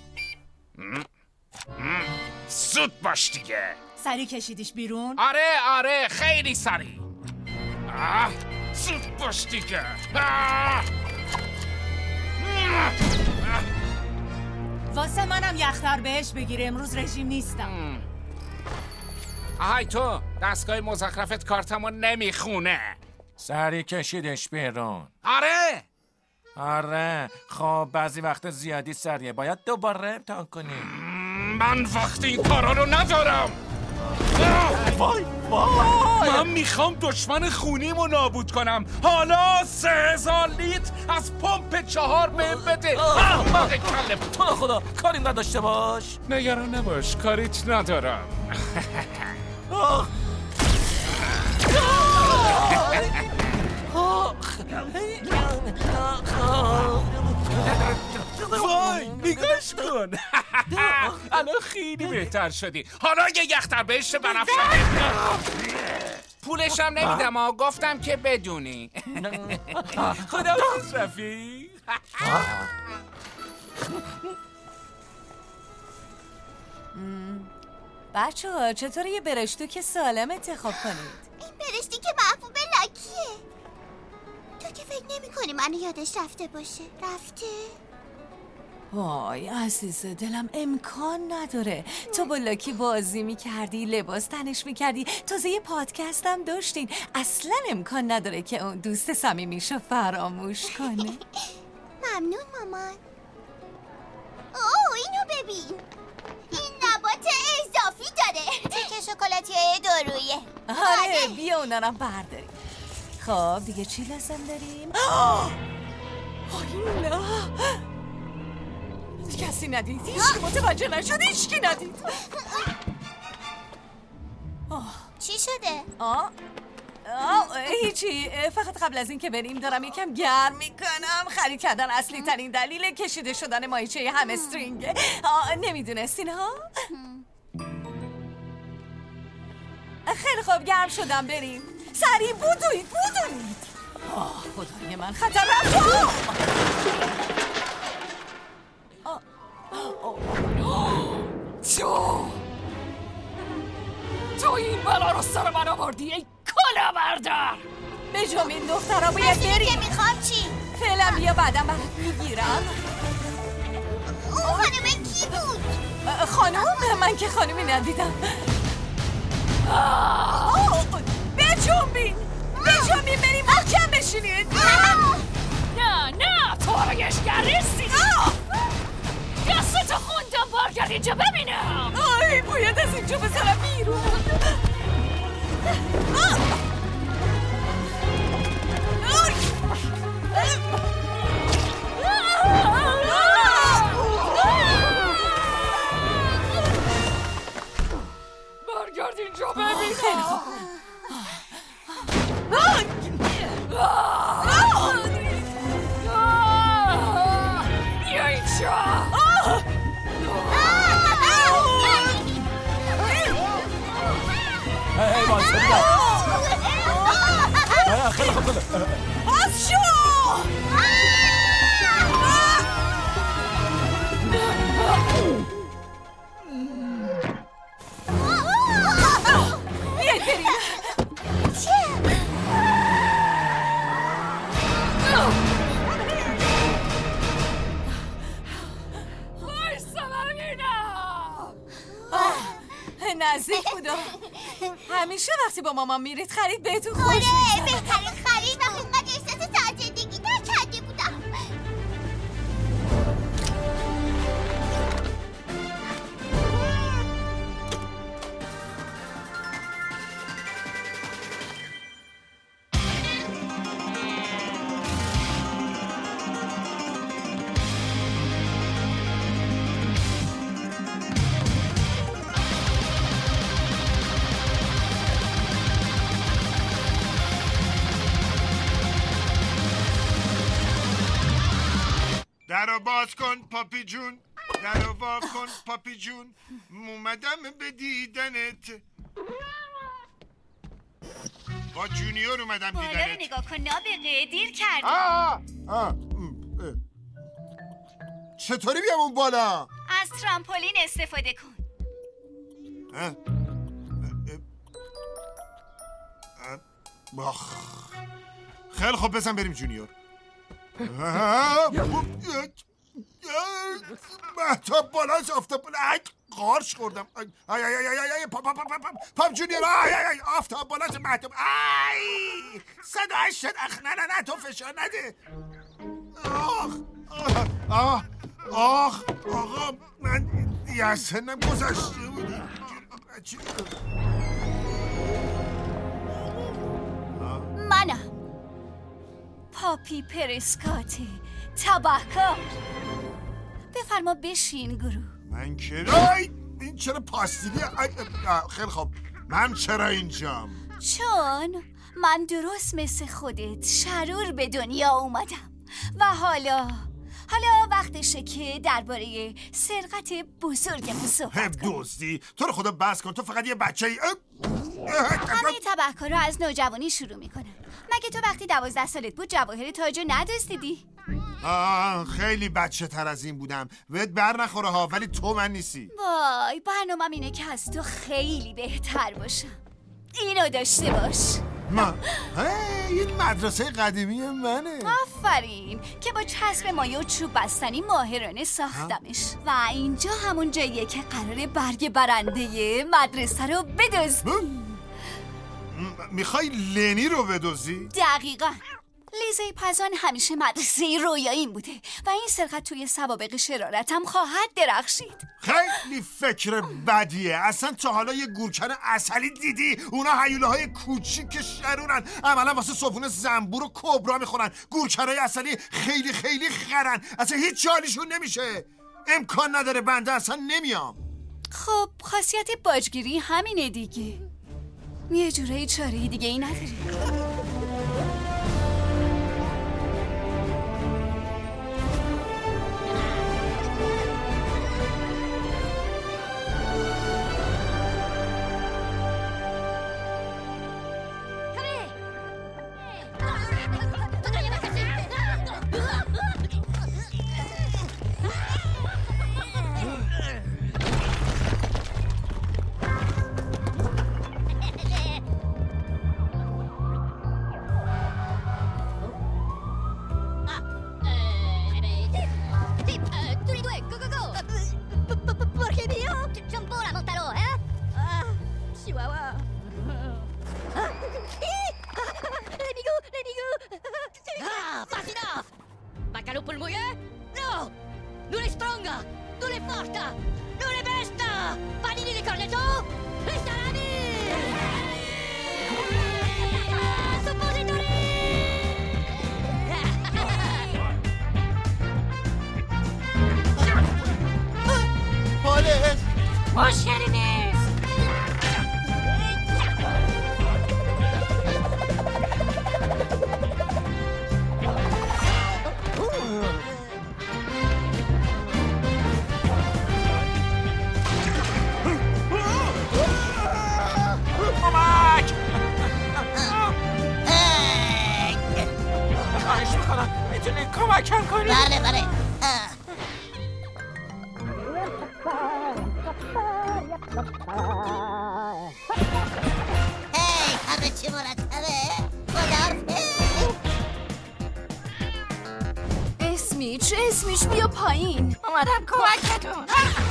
زود باش دیگه. سریع کشیدیش بیرون؟ آره آره خیلی سریع. آه زود باش دیگه. آه. واسه منم یختر بهش بگیره، امروز رژیم نیستم. آهای تو دستگاه مزخرفت کارتمو نمیخونه. سریع کشیدش بیرون. آره آره خب بعضی وقت زیادی سریع، باید دوباره امتحان کنیم. من وقت این کارا رو ندارم. وای وای من میخوام دشمن خونیمو نابود کنم. حالا سه هزار لیتر از پمپ چهار بهم بده. احمق کله. تو خدا کاری نداشته باش. نگران نباش کاریت ندارم. وای نگاش کن. الان خیلی بهتر شدی. حالا یه یختر بهش بنفشه. پولشم نمیدم ها، گفتم که بدونی. خداحافظ رفیق. بچه ها چطور یه برشتو که سالم انتخاب کنید؟ این برشتی که محبوب لاکیه. تو که فکر نمی کنی منو یادش رفته باشه؟ رفته؟ وای عزیز دلم، امکان نداره. تو با لاکی بازی میکردی، لباس تنش میکردی، تازه یه پادکست هم داشتین. اصلا امکان نداره که اون دوست صمیمیشو فراموش کنه. ممنون مامان. اوه اینو ببین، این نبات اضافی داره. تیکه شکلاتی های دورویه. آره بیا اونا رو برداریم. خب دیگه چی لازم داریم؟ آی نه، کسی ندید، هیچکی متوجه نشد، هیچکی ندید. چی شده؟ آه آه هیچی، فقط قبل از این که بریم دارم یکم گرم میکنم. خرید کردن اصلی ترین دلیل کشیده شدن ماهیچه همسترینگه. نمیدونستین ها؟ خیلی خوب گرم شدم، بریم سریع بودوید بودوید. آه خدای من خطر رفت. تو تو این بلا رو سر من آوردی ای کلا بردار. به جام این دخترها باید بریم. که میخوام چی؟ فعلا بیا بعدم برات میگیرم. اون خانم کی بود؟ خانم؟ من که خانمی ندیدم. بجنبین بجنبین بریم محکم بشینید. نه نه تو آرایشگر نیستی. دستتو خوندم، برگرد اینجا ببینم. آی باید از اینجا بذارم بیرون. برگرد اینجا ببینم. خیلی خوب. بیا اینجا. هی واسه بیا. خیلی خوب خیلی. باز شو. بیاید بریم. نزدیک بودا. همیشه وقتی با مامان میرید خرید بهتون خوش میزنه. آره بهترین خرید وقتی اینقدر احساس سازندگی در کرده بودم. درو باز کن پاپی جون، درو باز کن پاپی جون، اومدم به دیدنت. با جونیور اومدم دیدنت. بالا رو نگاه کن نابغه، دیر کردی. آه آه چطوری بیام اون بالا؟ از ترامپولین استفاده کن. اه؟ باخ خیلی خوب بزن بریم جونیور. مهتاب بالاست آفتاب بالا. قارش خوردم. آی آی آی آی آی پاپ پاپ پاپ پاپ جونیور. آی آی آی آفتاب بالاست مهتاب. آی صداش شد. اخ نه نه نه تو فشار نده. آخ آخ آخ آقا من یه سنم گذشته بود. منم پاپی پرسکاتی تبهکار. بفرما بشین گروه. من که آی این چرا پاستیلی؟ خیلی خوب من چرا اینجام؟ چون من درست مثل خودت شرور به دنیا اومدم و حالا حالا وقتشه که درباره سرقت بزرگمون صحبت کنیم. دزدی؟ تو رو خدا بس کن، تو فقط یه بچه ای. همه تبهکارا از نوجوانی شروع میکنن. مگه تو وقتی دوازده سالت بود جواهر تاجو ندزدیدی؟ آه خیلی بچه تر از این بودم. بهت بر نخوره ها، ولی تو من نیستی. وای برنامه‌م اینه که از تو خیلی بهتر باشم. اینو داشته باش. ما این مدرسه قدیمی منه. آفرین که با چسب مایه و چوب بستنی ماهرانه ساختمش. و اینجا همون جاییه که قراره برگ برنده مدرسه رو بدزدی. میخوای لنی رو بدزدی؟ دقیقاً. لیزه پزان همیشه مدرسه رویاییم بوده و این سرقت توی سوابق شرارتم خواهد درخشید. خیلی فکر بدیه. اصلا تا حالا یه گورکن عسلی دیدی؟ اونا هیوله های کوچیک شرونن، عملا واسه صبحونه زنبور و کبرا میخورن. گورکنای عسلی خیلی خیلی خرن، اصلا هیچ جالیشون نمیشه. امکان نداره، بنده اصلا نمیام. خب خاصیت باجگیری همینه دیگه. یه جورایی چاره دیگه ای نداری. مشکلی نیست. کمک! خواهش میکنم میتونید کمکم کنید؟ بله بله. هی همه چی مرتبه؟ خداحافظ. اسمیچ اسمیچ بیا پایین. اومدم کمکتون.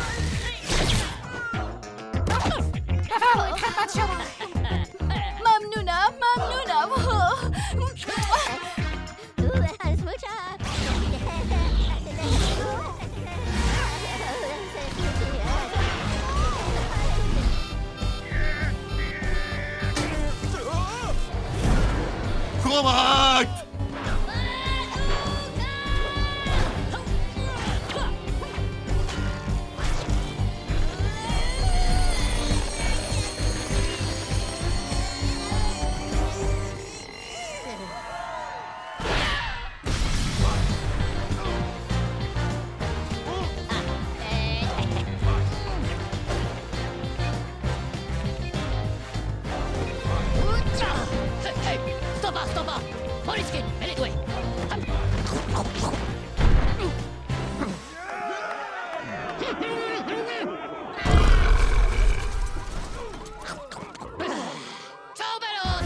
بفرمایید خدمت شما. ممنونم ممنونم. کمک! Stoppa, stoppa! Moriskin, me ne due! Ciao Beros!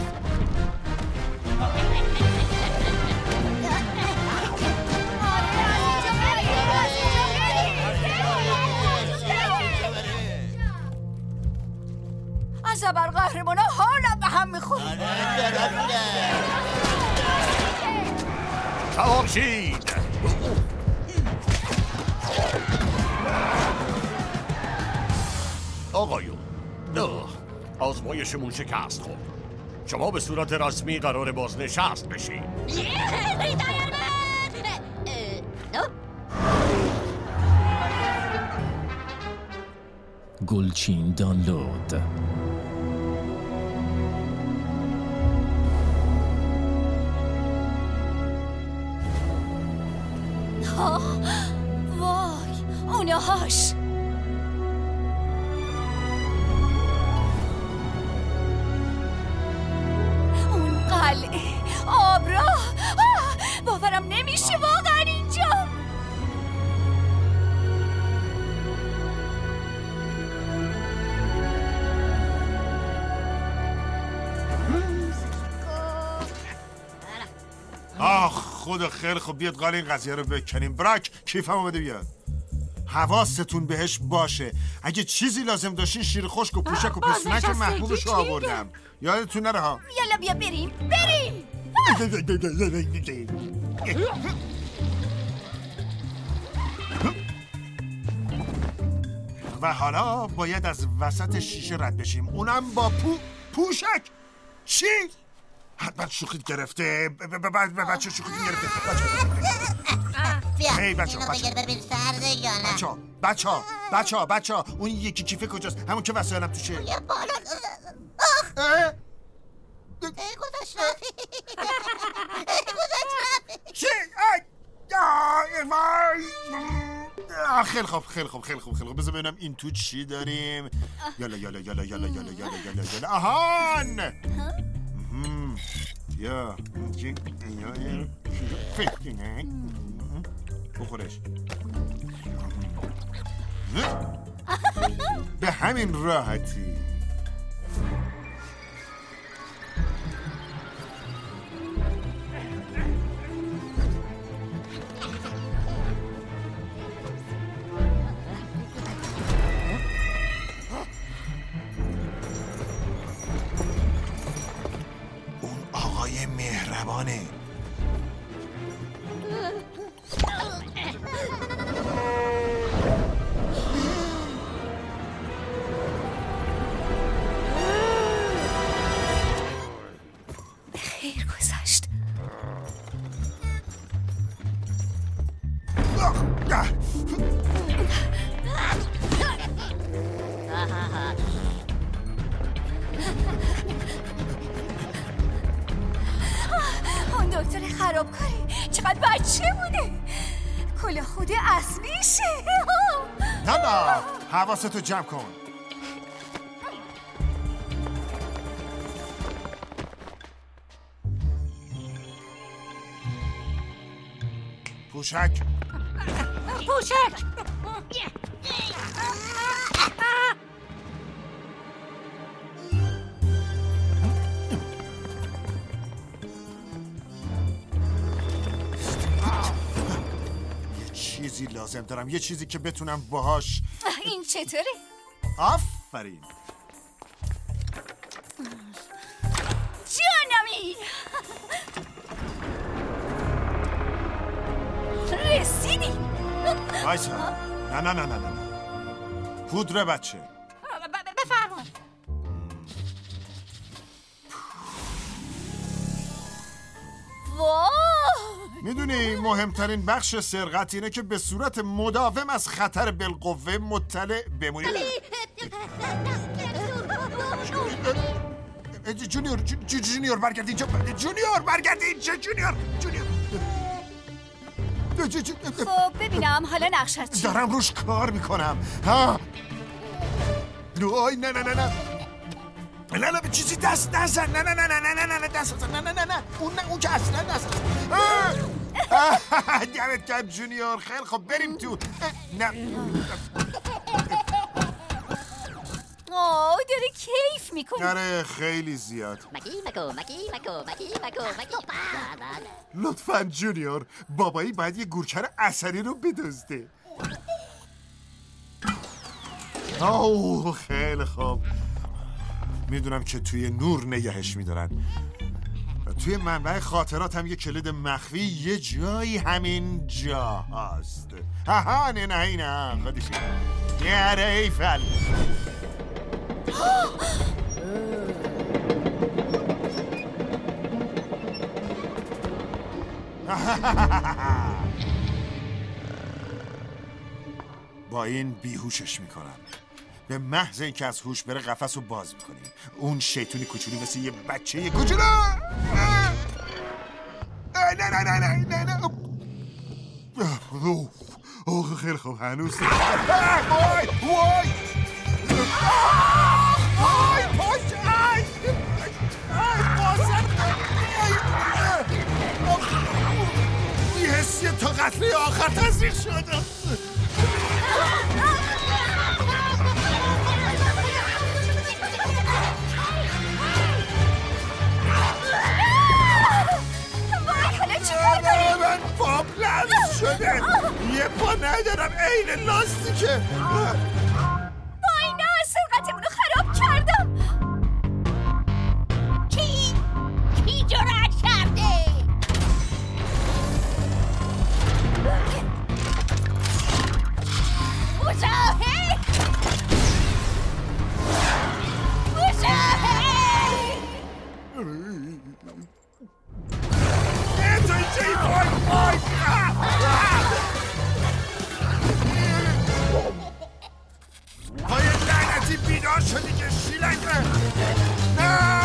از ابرقهرمانا حالم به هم میخوره. تماشید آقایون، آزمایشمون شکست خورد. شما به صورت رسمی قرار بازنشست بشید. گلچین دانلود. آه باهاش. اون قلعه، آبراه، باورم نمیشه واقعا اینجا. آخ خدا خیلی خوب، بیاد قال این قضیه رو بکنیم. براک کیفمو بده بیاد. حواستون بهش باشه. اگه چیزی لازم داشتین شیر خشک و پوشک و پستونک محبوبش رو آوردم. یادتون نره ها. یالا بیا بریم بریم. و حالا باید از وسط شیشه رد بشیم، اونم با پو پوشک. چی؟ حتما شوخیت گرفته. بچه شوخیت گرفته. بیا هی بچه اینو بچه بگیر ببین سرده یا نه. بچه بچه بچه بچه اون یکی کیفه کجاست؟ همون که وسایلم توشه. یه بالا. آخ ای گذاشت رفی. ای گذاشت رفی. چی؟ خیلی خوب خیلی خوب خیلی خوب خیلی خوب. بذار ببینم این تو چی داریم. یالا یالا یالا یالا یالا یالا یالا یالا. آهان یا فکر نه بخورش. به همین راحتی. اون آقای مهربانه. خیر گذشت. اون دکتر خرابکاری چقدر بچه بوده. کلا خود اصلیشه. نه نه حواستو جمع کن. پوشک پوشک یه چیزی لازم دارم، یه چیزی که بتونم باهاش. این چطوره؟ آفرین جانمی. رسیدی. وایسا. نه نه نه نه نه پودر بچه. بفرما. وای میدونی مهمترین بخش سرقت اینه که به صورت مداوم از خطر بالقوه مطلع بمونی. جونیور جونیور برگرد اینجا. جونیور برگرد اینجا. جونیور جونیور خب ببینم حالا نقشت چیه؟ دارم روش کار میکنم. ها آی نه نه نه نه نه نه به چیزی دست نزن. نه نه نه نه نه نه نه دست نزن. نه نه نه نه اون نه اون که اصلا دست دمت گرم جونیور. خیلی خب بریم تو. نه آه داره کیف میکنه. آره خیلی زیاد. مکی مکو مکی مکو مکی مکو مکی. لطفاً جونیور بابایی باید یه گورکر عسلی رو بدزده. اوه خیلی خوب. میدونم که توی نور نگهش میدارن. توی منبع خاطرات هم یه کلید مخفی یه جایی همین جا هست. ها نه نه نه خودشی یاره ایفل. با این بیهوشش میکنم. به محض اینکه از هوش بره قفس رو باز میکنیم. اون شیطونی کوچولی مثل یه بچه کوچولو. نه نه نه نه نه نه. اوه خیلی خوب هنوز وای وای وای پاش ای ای بازم این حسی تا قطره آخر تزریق شده. من پام لمس شده یه پا ندارم عین لاستیکه. وای نه سرقتمونو خراب کردم. کی؟ کی جرأت کرده؟ مزاحم مزاحم تو چی وای وای پای لعنتی بیدار شدی که شیلنگه. نه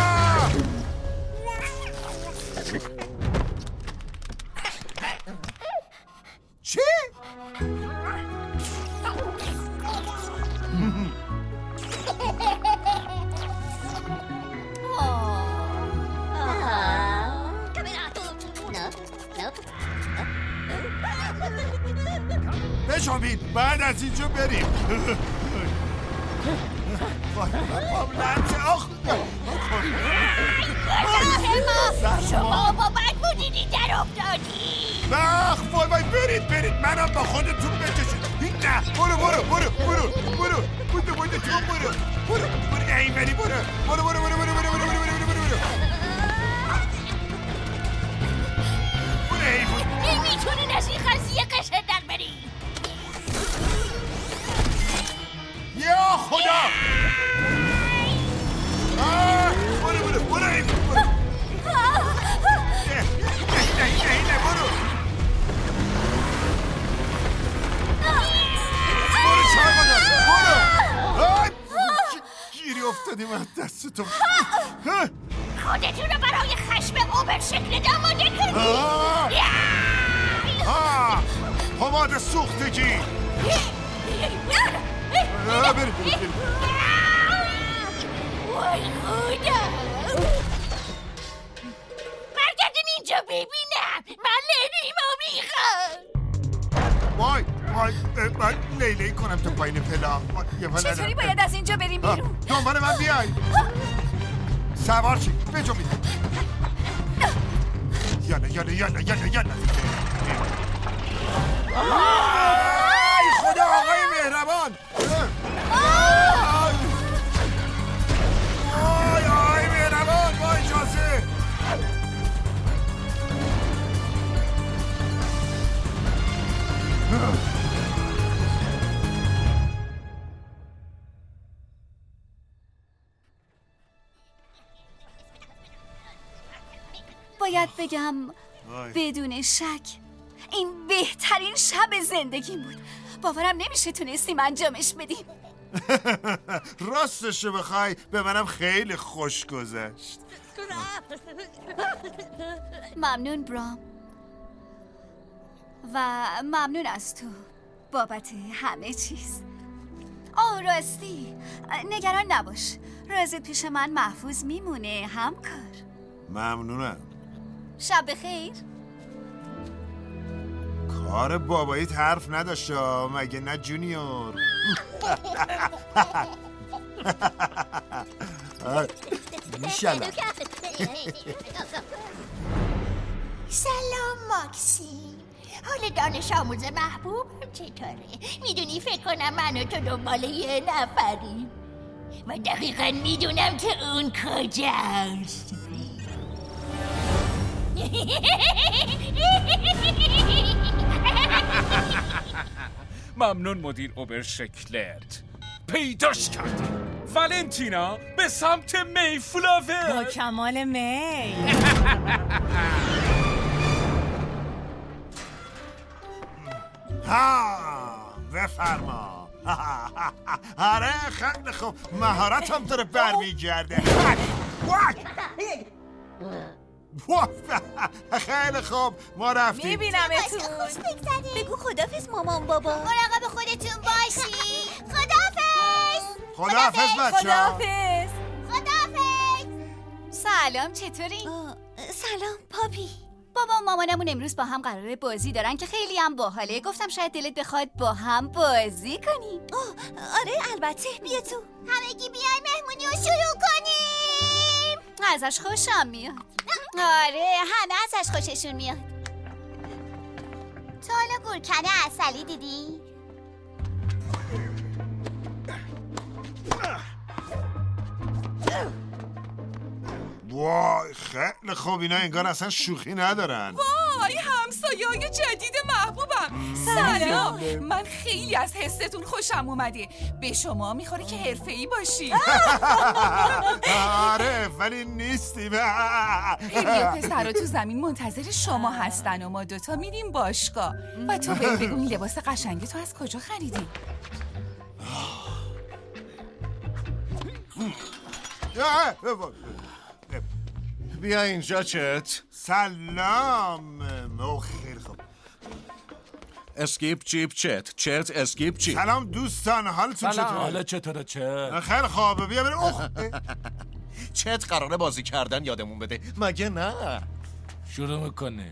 چی؟ بشامین بعد از اینجا بریم. شما با بد بودیدی در افتادی. بخ وای وای برید برید منم با خودتون بکشید. نه برو برو برو برو برو بوده بوده تو برو برو برو این بری برو برو برو برو برو برو برو برو برو برو برو این میتونین از این قضیه قشن در بری. یا خدا برو برو برو این برو نه نه نه برو برو چهار مادر برو گیری افتادیم از دستتون. خودتون رو برای خشم اوبر شکل آماده کنید. پماد سوختگی وای خدا برگردین اینجا ببینم من لیلیمو میخوام. وای وای من لیلی کنم تو پایین پلا. چطوری باید از اینجا بریم بیرون؟ دنبال من بیای سوار شی بجو میدم. یالا یالا یالا یالا یالا ای خدا آقای مهربان. وای آقای مهربان با اجازه. باید بگم بدون شک این بهترین شب زندگیم بود. باورم نمیشه تونستیم انجامش بدیم. راستشو بخوای به منم خیلی خوش گذشت. ممنون برام و ممنون از تو بابت همه چیز. آه راستی نگران نباش، رازت پیش من محفوظ میمونه همکار. ممنونم. شب بخیر. کار باباییت حرف نداشت مگه نه جونیور؟ میشلم. سلام ماکسیم، حال دانش آموز محبوبم چطوره؟ میدونی فکر کنم من و تو دنبال یه نفریم و دقیقا میدونم که اون کجاست. ممنون مدیر اوبر شکلت، پیداش کردی. ولنتینا به سمت می فلاور. با کمال می. ها بفرما. آره خیلی خوب، مهارتم داره برمیگرده. خیلی خوب ما رفتیم. میبینمتون. خوش بگذره. بگو خدافظ مامان بابا. مراقب خودتون باشی. خدافظ. خدافظ بچه. خدافظ. خدافظ. سلام، چطوری؟ سلام پاپی. بابا و مامانمون امروز با هم قراره بازی دارن که خیلی هم باحاله. گفتم شاید دلت بخواد با هم بازی کنیم. اوه آره البته، بیا تو. همگی بیاین مهمونی رو شروع کنیم. ازش خوشم میاد. آره همه ازش خوششون میاد. تو حالا گورکنه عسلی دیدی؟ وای خیلی خوب، اینا انگار اصلا شوخی ندارن. وای همسایه های جدید محبوبم. سلام. من خیلی از حستون خوشم اومده. به شما میخوره که حرفه‌ای باشی. آره ولی نیستیم. خیلی پسرها تو زمین منتظر شما هستن و ما دوتا میریم باشگاه. و تو بگو بگو این لباس قشنگی تو از کجا خریدی؟ بیا اینجا چت. سلام. او خیلی خوب. اسکیپ چیپ چت. چت اسکیپ چیپ. سلام دوستان، حالتون چطوره؟ حالا چطوره چت؟ خیلی خوبه، بیا بریم. اوه چت قراره بازی کردن یادمون بده مگه نه؟ شروع میکنه.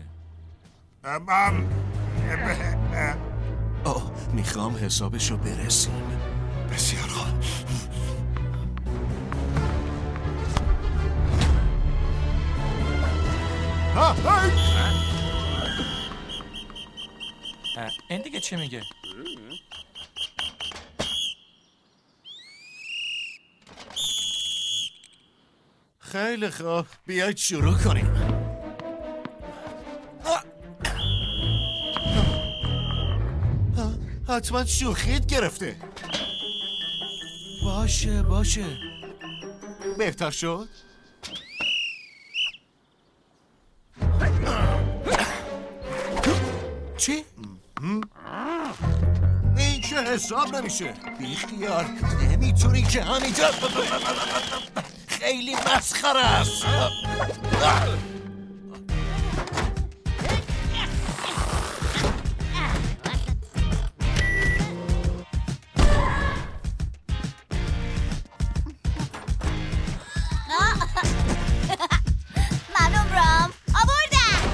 اوه میخوام حسابشو برسیم. بسیار خوب. این دیگه چی میگه؟ خیلی خوب بیایید شروع کنیم. حتما شوخیت گرفته. باشه باشه بهتر شد. چی؟ این که حساب نمیشه. بیخیال نمیتونی که همینطور. خیلی مسخره است. ممنون برام آوردم.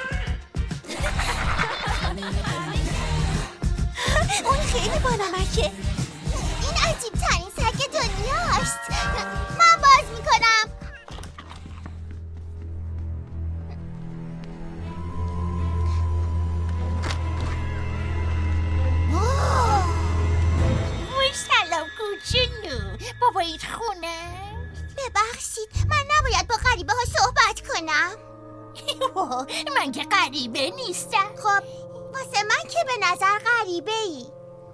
اون خیلی بانمکه. این عجیب ترین سگ دنیاست. من باز میکنم. وای سلام کوچولو. بابایت خونه؟ ببخشید من نباید با غریبه ها صحبت کنم. من که غریبه نیستم. خب واسه من که به نظر غریبه ای.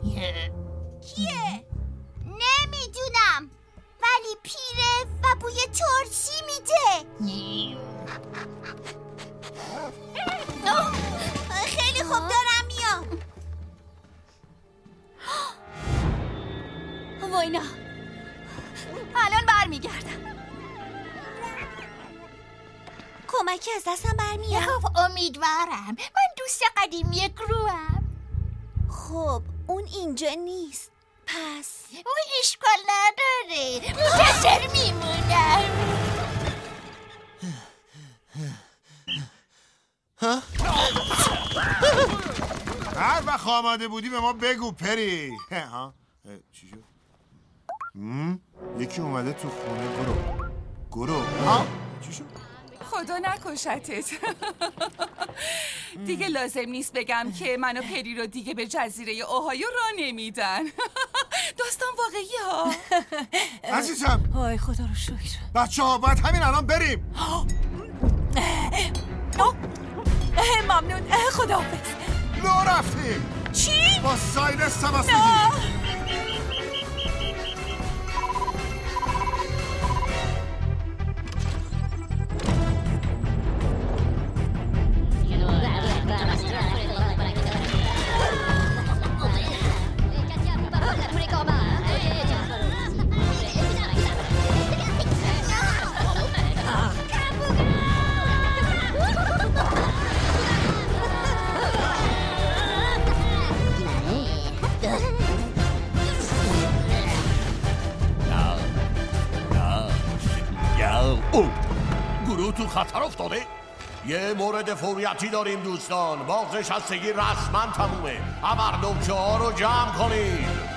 کیه؟ نمیدونم ولی پیره و بوی ترشی میده. خیلی خوب دارم میام. وای نه، الان برمیگردم. کمکی از دستم برمیاد. خب امیدوارم. من دوست قدیمی گروهم. خب اون اینجا نیست. پس اون اشکال نداره، منتظر میمونم. هر وقت آماده بودی به ما بگو پری. ها چی شد؟ یکی اومده تو خونه. گرو گرو ها چی شد؟ خدا نکشتت. دیگه لازم نیست بگم که من و پری رو دیگه به جزیره اوهایو راه نمیدن. داستان واقعی ها. عزیزم وای خدا رو شکر. بچه ها باید همین الان بریم. ممنون. خداحافظ. لو رفتیم. چی؟ با سایرس تماس نه. بگیریم. او گروه تو خطر افتاده؟ یه مورد فوریتی داریم دوستان. بازنشستگی رسما تمومه. ابردوچه ها رو جمع کنید.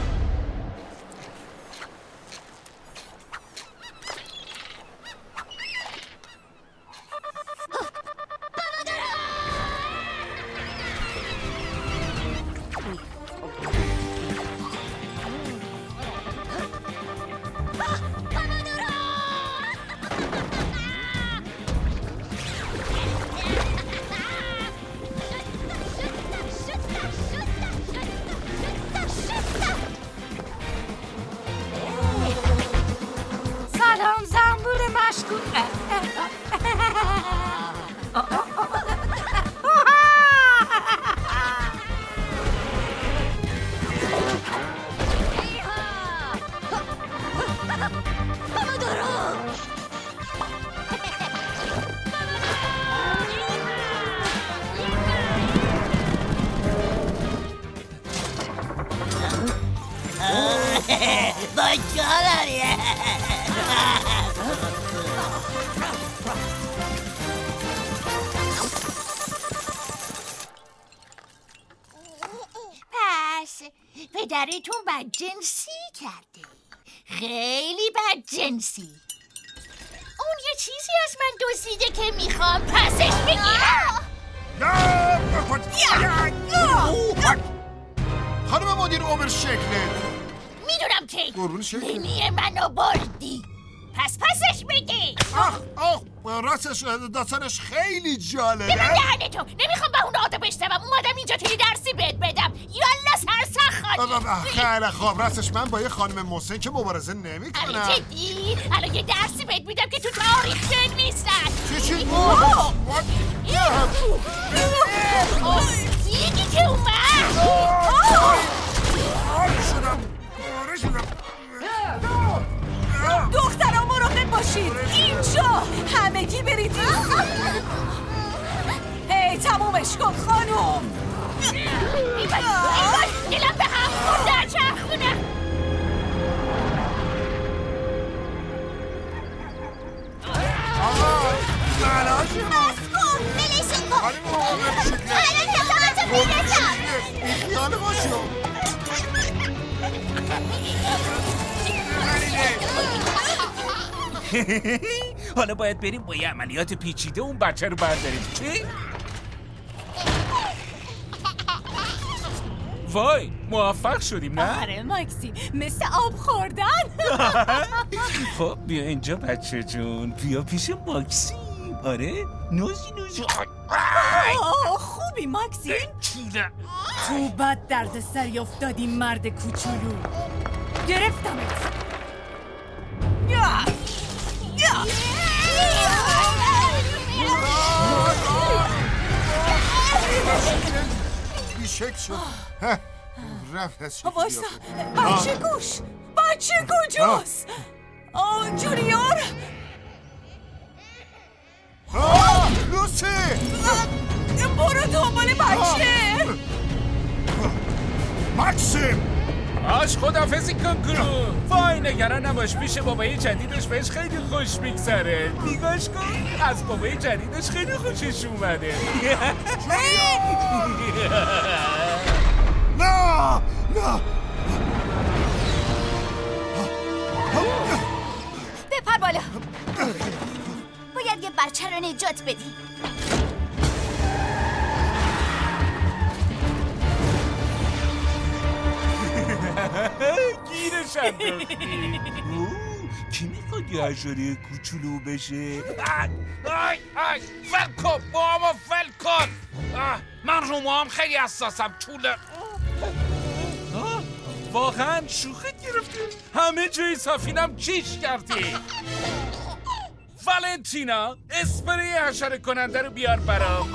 سلام زنبور مشکوک. باچالم پس پدرتون بدجنسی کرده، خیلی بدجنسی. اون یه چیزی از من دزدیده که میخوام پسش بگیرم. خانم مدیر عمر شکلت، میدونم که قربون شکلت. نمی منو بردی، پس پسش بگی. آخ آخ راستش داستانش خیلی جالبه. به من دهنتو نمیخوام به اون آدم بشنوم. اومدم اینجا توی درسی بهت بدم. یالا سرسخانی. خیلی خوب. راستش من با یه خانم محسن که مبارزه نمی کنم. علی جدی الان یه درسی بهت میدم که تو تاریخ بنویسن. چی چی؟ یکی که اومد. دخترها مراقب باشید. اینجا همگی برید. هی تمومش کن خانوم. ای باش دلم به هم خورده چرخونه. آقا ملاجه نسکن بلشون کن. الان حسابتو میرسم. این خیال باشو. حالا باید بریم با یه عملیات پیچیده اون بچه رو برداریم. چی؟ وای موفق شدیم نه؟ آره ماکسی مثل آب خوردن. خب بیا اینجا بچه جون، بیا پیش ماکسی. آره نوزی نوزی. خوبی ماکسی؟ تو بد درد سری افتادی مرد کوچولو. گرفتمت. یا یا بیشک شد. رفت از شکل. وایسا بچه گوش. بچه کجاست؟ آه جونیور. لوسی برو دنبال بچه. ماکسیم آش خدافزی کن گروه. وای نگران نباش، پیش بابای جدیدش بهش خیلی خوش میگذره. نگاش کن از بابای جدیدش خیلی خوشش اومده. نه نه بپر بالا. باید یه بچه رو نجات بدی. گیرش انداختی. کی میخواد یه حشره کوچولو بشه؟ آی آی آی فل کن بابا فل کن. من رو موام خیلی حساسم چوله. واقعا شوخت گرفتی؟ همه جای صافینم چیش کردی. والنتینا اسپری حشره کننده رو بیار برام.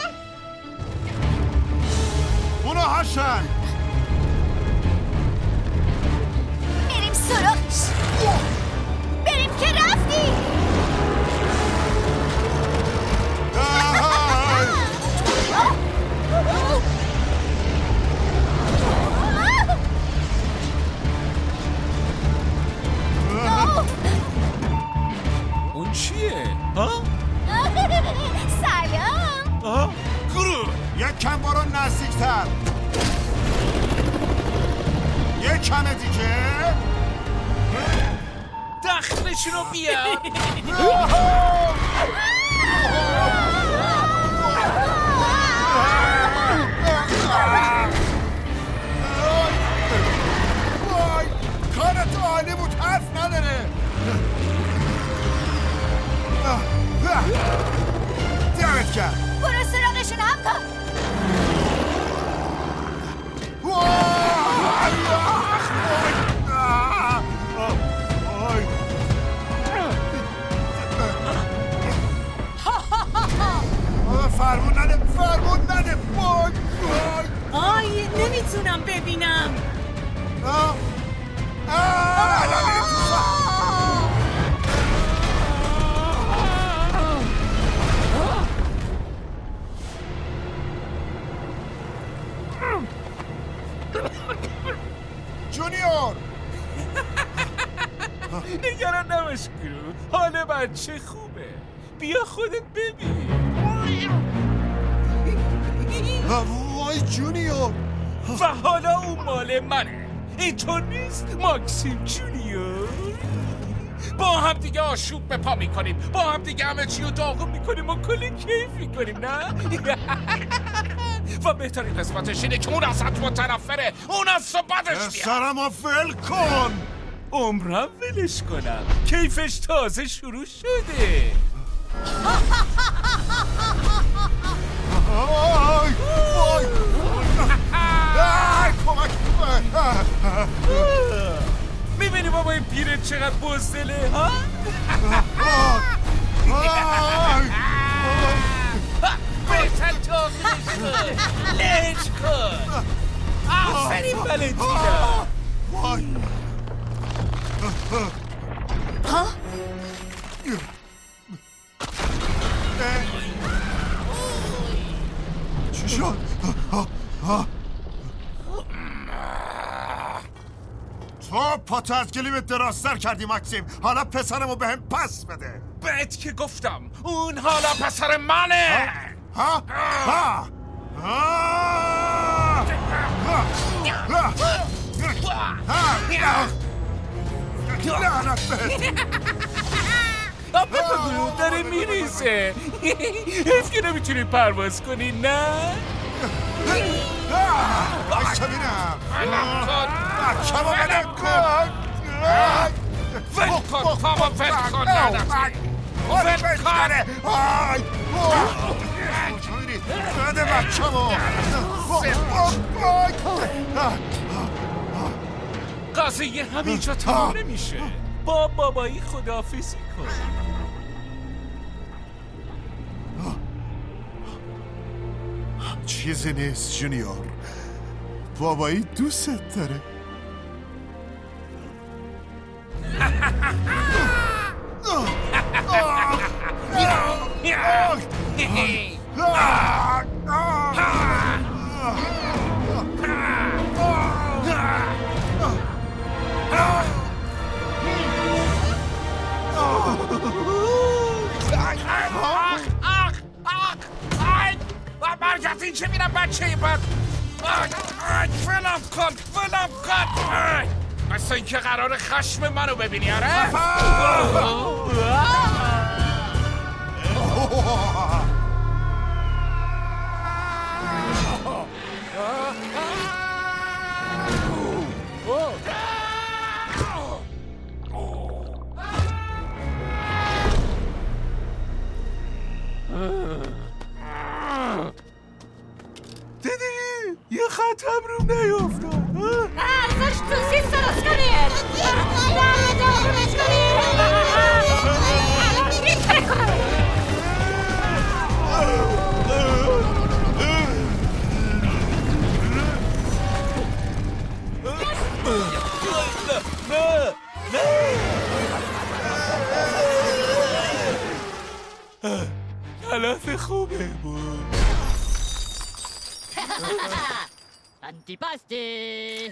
اونو هاشن بریم سراغش. بریم که رفتی. نزدیکتر. یه کمه دیگه. دخلشون رو بیار. وای کارت عالی بود، حرف نداره. دمت کرد. برو سراغشون همکار. فرمون نده فرمون نده. وای وای آی نمیتونم ببینم. آه آه الان میریم تو. جونیور نگران نباش گرو، حال بچه خوبه. بیا خودت ببین. وای جونیور. و حالا اون مال منه، اینطور نیست ماکسیم جونیور؟ با هم دیگه آشوب به پا میکنیم، با هم دیگه همه چی رو داغون میکنیم و کلی کیف میکنیم، نه؟ و بهترین قسمتش اینه که اون ازت متنفره، اون از صحبتش میاد. سرمو فل کن. عمرم ولش کنم، کیفش تازه شروع شده. وای وای کمک. میبینی بابا این پیرت چقدر بزدله ها؟ بهتر تاقیدش کن، لج کن. آفرین ولنتینا. وای ها؟ چی شد؟ تو پاتو از گلیمت دراستر کردی ماکسیم. حالا پسرمو به هم پس بده. بهت که گفتم اون حالا پسر منه. ها؟ ها؟ لعنت بهت. آبه گلو داره میریزه. حیف که نمیتونی پرواز کنی، نه؟ بایستا بینم. ولم کن. بچه‌مو ولم کن. ول کن پامو ول کن. ول کن. آی بده بچه‌مو. قضیه همینجا تمام نمیشه. با بابایی خداحافظی کن. چیزی نیست جونیور، بابایی دوست داره. برگرد این چه میرم بچه ای بر فلم کن فلم کن. مثل این که قرار خشم منو ببینی، آره؟ دیدی؟ یه خطم رو نیفتاد. ارزش توسی سرس کنید. نه داغونش کنید. الان میتره کنم. نه نه تلف خوبه بود. Antipasti!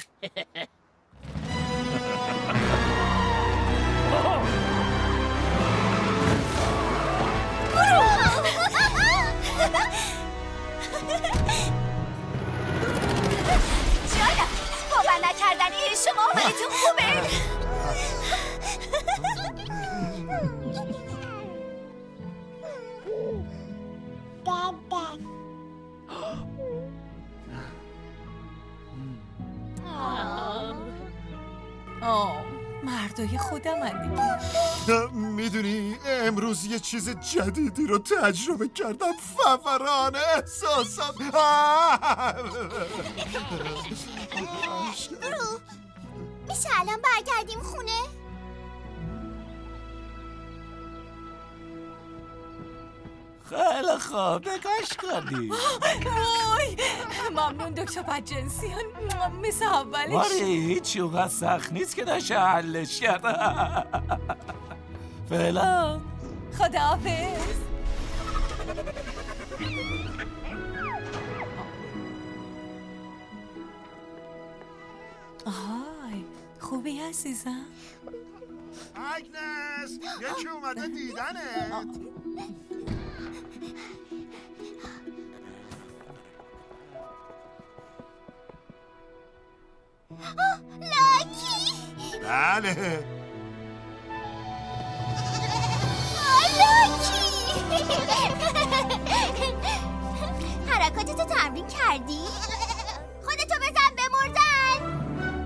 غذای خودم دیگه. میدونی امروز یه چیز جدیدی رو تجربه کردم. فوران احساسم. رو میشه الان برگردیم خونه؟ خیلی خوب نگاش کنی. وای ممنون دکتر بدجنسیان، مثل اولش. ولی هیچی اونقدر سخت نیست که نشه حلش کرد. فعلا خداحافظ. آهای خوبی عزیزم؟ آگنس یکی اومده دیدنت. لاکی. بله لاکی. حرکاتتو تمرین کردی؟ خودتو بزن به مردن.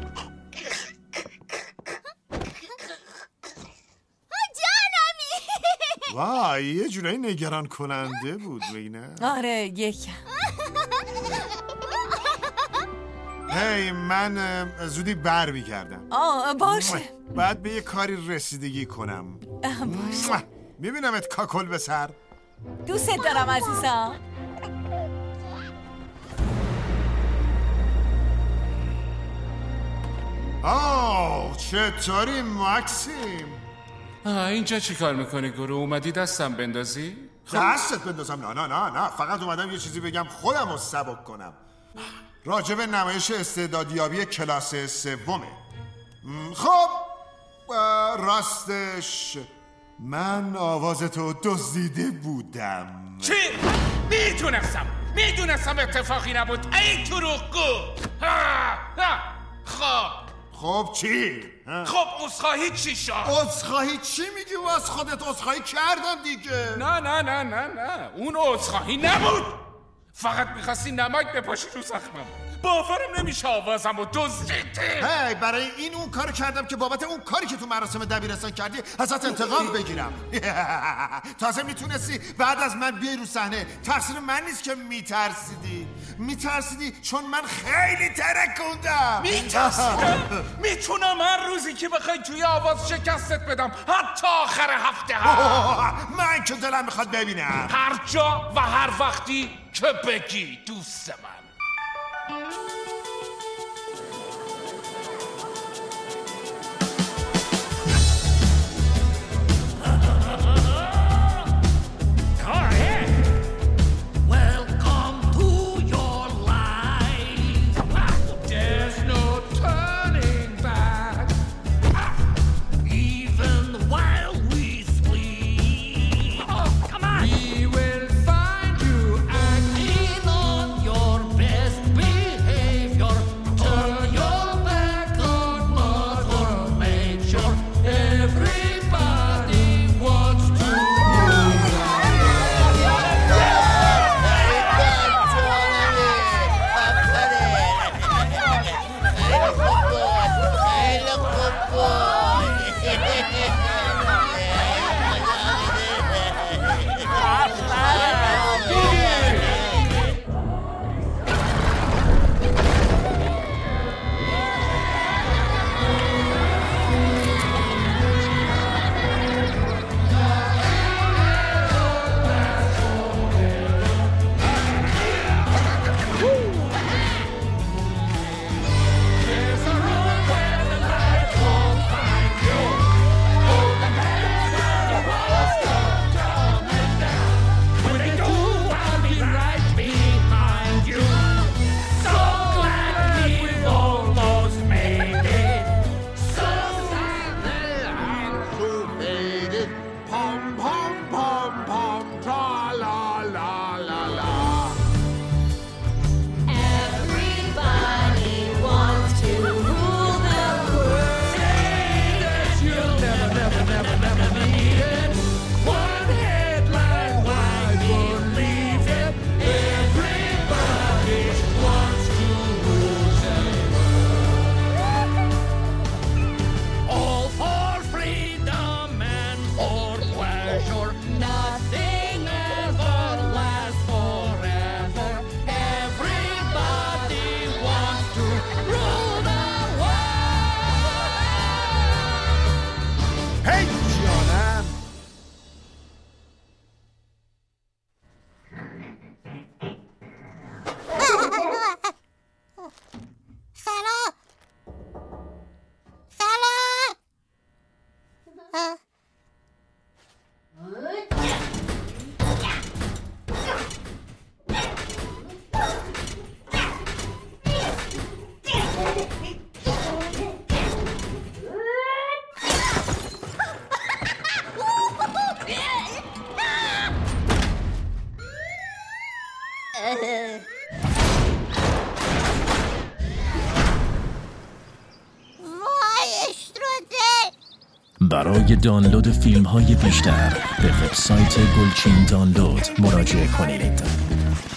وای یه جورایی نگران کننده بود وینه. آره یکم. هی من زودی بر میگردم. آه باشه. بعد به یه کاری رسیدگی کنم. باشه. میبینمت کاکل به سر. دوست دارم عزیزم. آه چطوری ماکسیم؟ اینجا چی کار میکنی گروه؟ اومدی دستم بندازی؟ دستت بندازم؟ نه نه نه نه فقط اومدم یه چیزی بگم خودم رو سبک کنم. راجب نمایش استعدادیابی کلاس سومه. خب راستش من آوازتو دزدیده بودم. چی؟ میتونستم میدونستم اتفاقی نبود. ای دروغگو. خب خب چی؟ خب عذرخواهی چی شد؟ عذرخواهی چی میگی؟ و از خودت عذرخواهی کردم دیگه. نه نه نه نه نه اون عذرخواهی نبود. فقط میخواستی نمک بپاشی رو زخمم. باورم نمیشه آوازم و دزدیدی. هی برای این اون کارو کردم که بابت اون کاری که تو مراسم دبیرستان کردی ازت انتقام بگیرم. تازه میتونستی بعد از من بیای رو صحنه. تقصیر من نیست که میترسیدی. میترسیدی چون من خیلی ترکوندم. میترسیدم؟ میتونم هر روزی که بخوای توی آواز شکستت بدم، حتی آخر هفته ها. من که دلم میخواد ببینم. هر جا و هر وقتی که بگی دوست من. برای دانلود فیلم های بیشتر به وبسایت گلچین دانلود مراجعه کنید.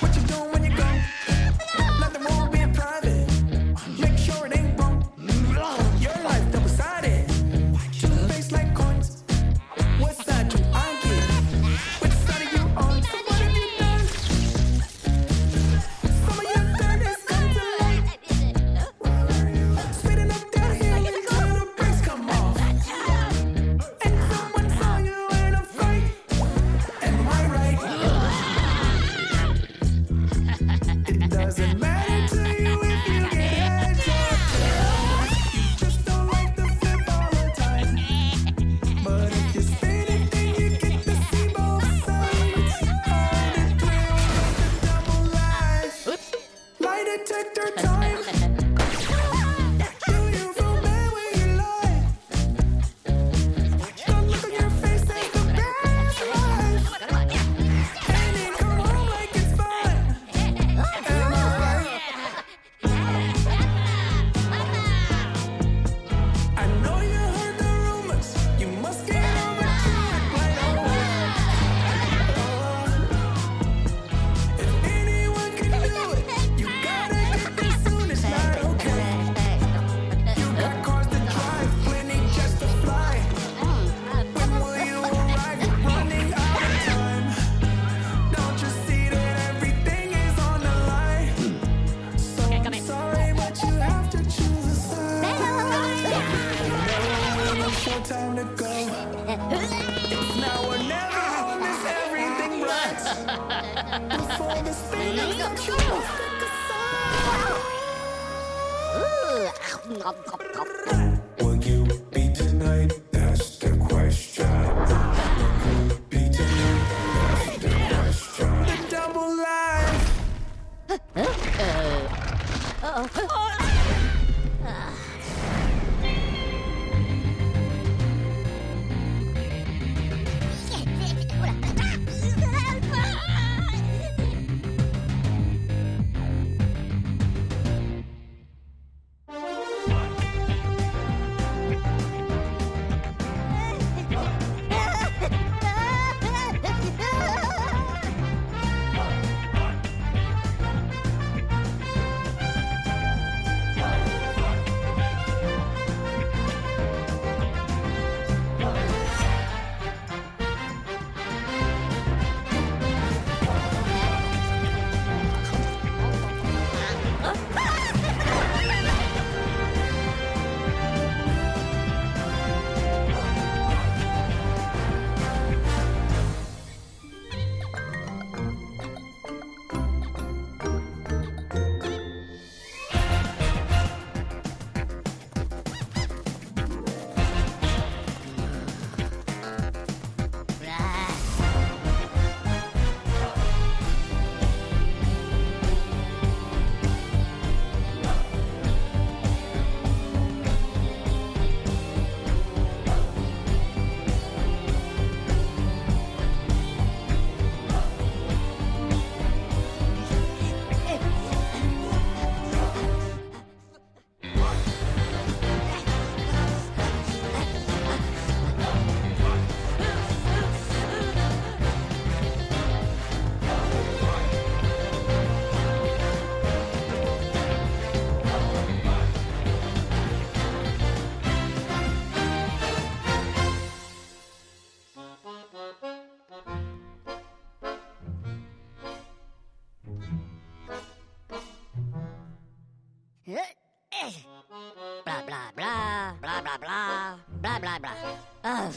Blah, blah, blah, blah, blah, blah, blah, blah, blah. Oh,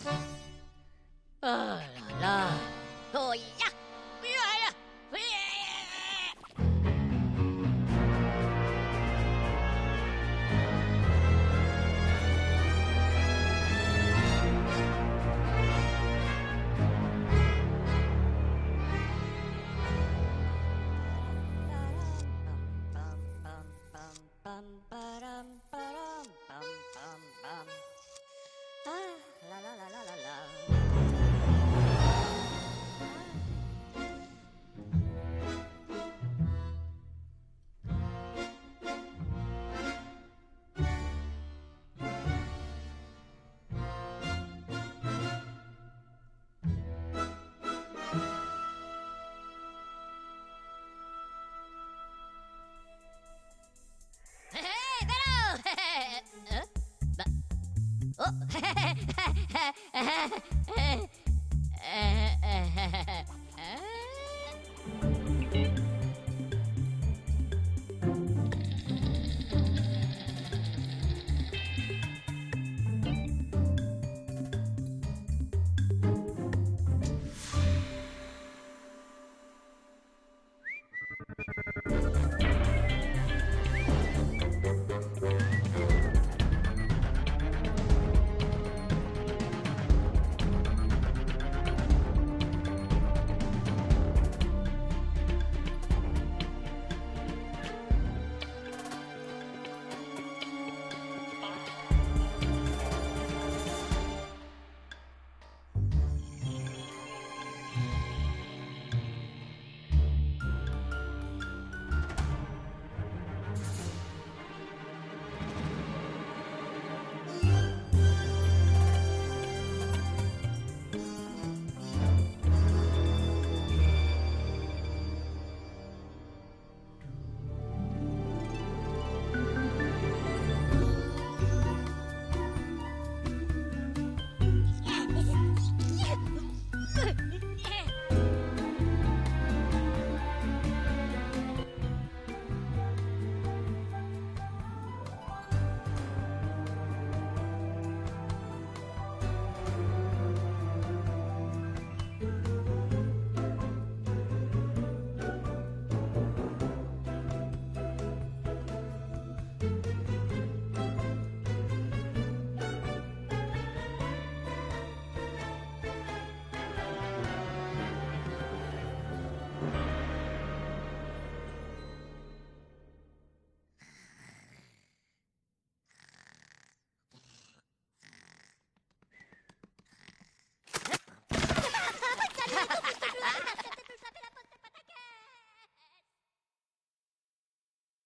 oh la la. Oh, yeah. La la la.